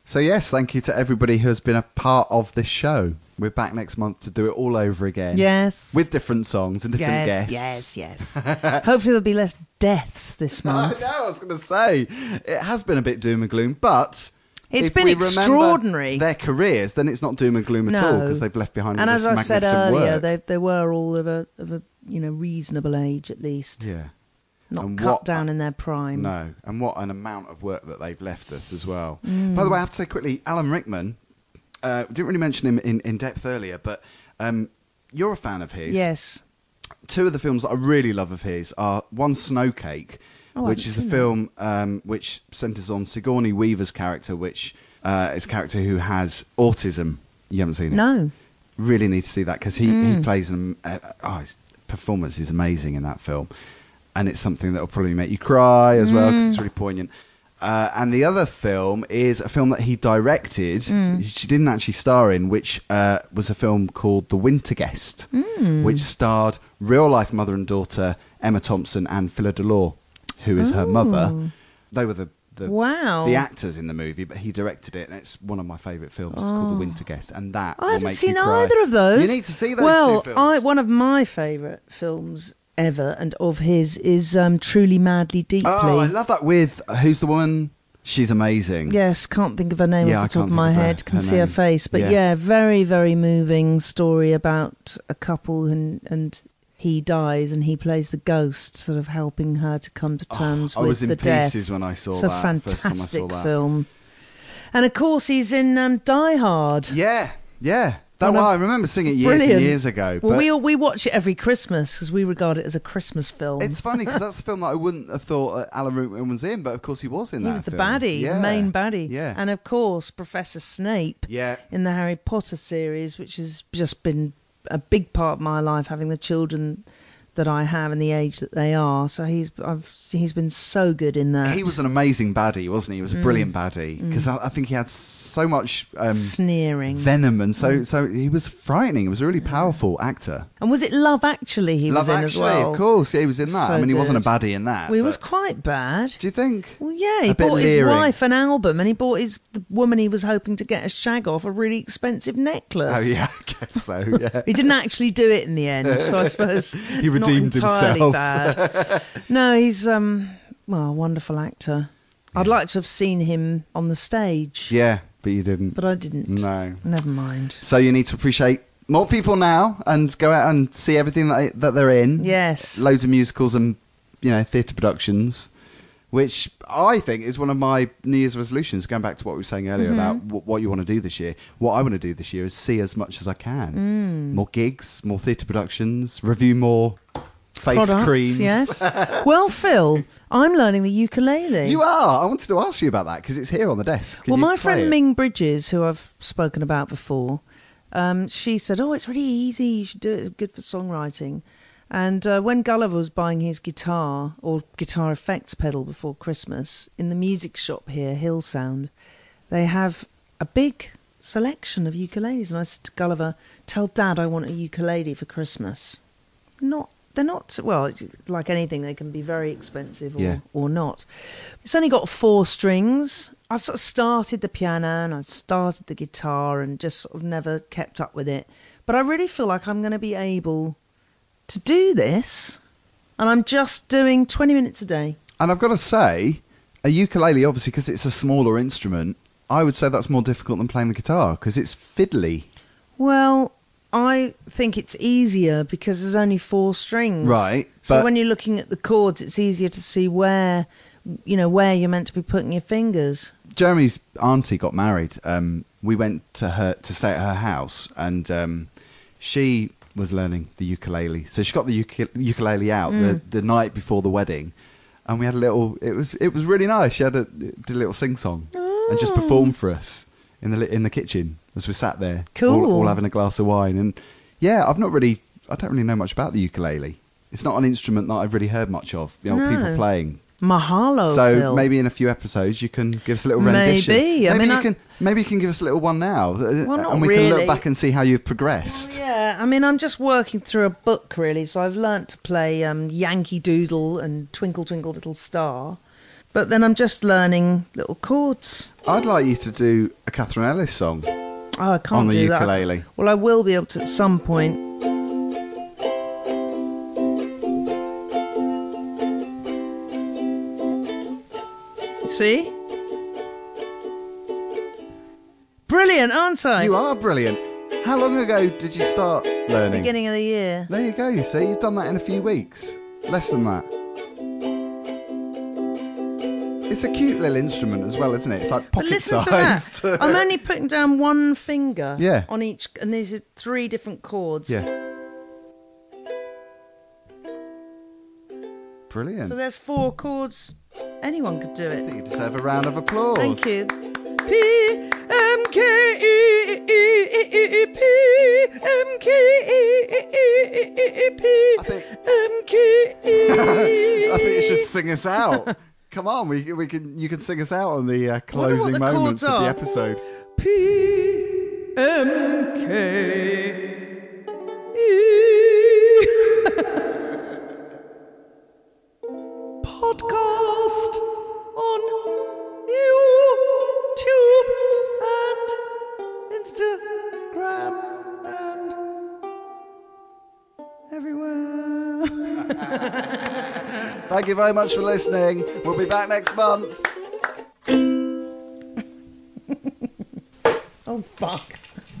So yes, thank you to everybody who has been a part of this show. We're back next month to do it all over again. Yes. With different songs and different yes, guests. Yes, yes, Hopefully there'll be less deaths this month. I know, I was going to say. It has been a bit doom and gloom, but... It's if been we extraordinary. remember their careers, then it's not doom and gloom at No. all, because they've left behind all And this as I said magnificent earlier, work. they they were all of a of a you know reasonable age at least, Yeah. not And cut what- down in their prime. No, and what an amount of work that they've left us as well. Mm. By the way, I have to say quickly, Alan Rickman, uh, didn't really mention him in, in depth earlier, but um, you're a fan of his. Yes. Two of the films that I really love of his are one, Snowcake, Oh, I which haven't is a seen film um, which centres on Sigourney Weaver's character, which uh, is a character who has autism. You haven't seen it? No. Really need to see that, because he, Mm. he plays an... Uh, oh, his performance is amazing in that film. And it's something that will probably make you cry as well, because it's really poignant. Uh, and the other film is a film that he directed, she didn't actually star in, which uh, was a film called The Winter Guest, which starred real-life mother and daughter Emma Thompson and Phila Delore, who is her mother. They were the, the, Wow. the actors in the movie, but he directed it, and it's one of my favourite films. It's called The Winter Guest, and that I will haven't make seen you cry. either of those. You need to see those well, two films. I, one of my favourite films ever and of his is um, Truly Madly Deeply. Oh, I love that with uh, who's the woman? She's amazing. Yes, can't think of her name Yeah, I off the top can't of my think of her- head. Can her see her name. face, but Yeah. yeah. very, very moving story about a couple and and he dies and he plays the ghost, sort of helping her to come to terms I with was in the death. pieces when I saw It's that. a First time I saw fantastic that. film, and of course he's in um, Die Hard. Yeah, yeah. That One well, of- I remember seeing it years Brilliant. and years ago. Well, but we we watch it every Christmas because we regard it as a Christmas film. it's funny because that's a film that I wouldn't have thought uh, Alan Rickman was in, but of course he was in he that. was the film. baddie, Yeah. the main baddie, Yeah, and of course Professor Snape yeah. in the Harry Potter series, which has just been a big part of my life, having the children that I have and the age that they are. So he's I've he's been so good in that. He was an amazing baddie, wasn't he? He was a brilliant baddie because I, I think he had so much um, sneering. venom, and so so he was frightening. He was a really powerful actor. And was it Love Actually he Love was in Actually, as well? of course, yeah, he was in that. So I mean, he wasn't a good. baddie in that. Well, he but- was quite bad. Do you think? Well, yeah, he A bit bought his leering. wife an album, and he bought his the woman he was hoping to get a shag off a really expensive necklace. Oh yeah, I guess so. Yeah. He didn't actually do it in the end, so I suppose He redeemed not entirely himself. bad. No, he's um, well, a wonderful actor. I'd like to have seen him on the stage, Yeah, but you didn't. but I didn't. No. Never mind. So you need to appreciate more people now and go out and see everything that, that they're in. Yes. Loads of musicals and, you know, theatre productions, which I think is one of my New Year's resolutions, going back to what we were saying earlier Mm-hmm. about w- what you want to do this year. What I want to do this year is see as much as I can. Mm. More gigs, more theatre productions, review more face Products, creams. yes. Well, Phil, I'm learning the ukulele. You are. I wanted to ask you about that because it's here on the desk. Can well, you my play friend it? Ming Bridges, who I've spoken about before, um, she said, "Oh, it's really easy. You should do it. It's good for songwriting." And uh, when Gulliver was buying his guitar or guitar effects pedal before Christmas in the music shop here, Hill Sound, they have a big selection of ukuleles. And I said to Gulliver, "Tell Dad I want a ukulele for Christmas." Not. They're not, well, like anything, they can be very expensive or, Yeah. or not. It's only got four strings. I've sort of started the piano and I've started the guitar and just sort of never kept up with it. But I really feel like I'm going to be able to do this, and I'm just doing twenty minutes a day. And I've got to say, a ukulele, obviously, because it's a smaller instrument, I would say that's more difficult than playing the guitar because it's fiddly. Well, I think it's easier because there's only four strings. Right, So but- when you're looking at the chords, it's easier to see where, you know, where you're meant to be putting your fingers. Jeremy's auntie got married. Um, we went to her to stay at her house, and um, she was learning the ukulele. So she got the uku- ukulele out Mm. the, the night before the wedding, and we had a little. It was it was really nice. She had a did a little sing song and just Oh. performed for us in the li- in the kitchen as we sat there, Cool. all, all having a glass of wine. And yeah, I've not really. I don't really know much about the ukulele. It's not an instrument that I've really heard much of. You know, No. people playing. Mahalo, So Phil. maybe in a few episodes you can give us a little rendition. Maybe. I maybe mean, you I- can maybe you can give us a little one now, uh, Well, not and we can really. look back and see how you've progressed. Yeah, I mean, I'm just working through a book, really. So I've learnt to play um, Yankee Doodle and Twinkle Twinkle Little Star. But then I'm just learning little chords. I'd like you to do a Catherine Ellis song Oh, I can't on the do ukulele. that. Well, I will be able to at some point. See? Brilliant, aren't I? You are brilliant. How long ago did you start learning? Beginning of the year. There you go, you see, you've done that in a few weeks. Less than that. It's a cute little instrument as well, isn't it? It's like But pocket listen sized. to that. I'm only putting down one finger Yeah. on each, and these are three different chords. Yeah. Brilliant. So there's four chords. Anyone could do it. You deserve a round of applause. Thank you. P M K E E P M K E P I think, M K E. I think you should sing us out. Come on, we we can you can sing us out on the uh, Wonder what closing the moments chords of the are. episode. P M K E. Podcast on YouTube and Instagram and everywhere. Thank you very much for listening. We'll be back next month. Oh, fuck.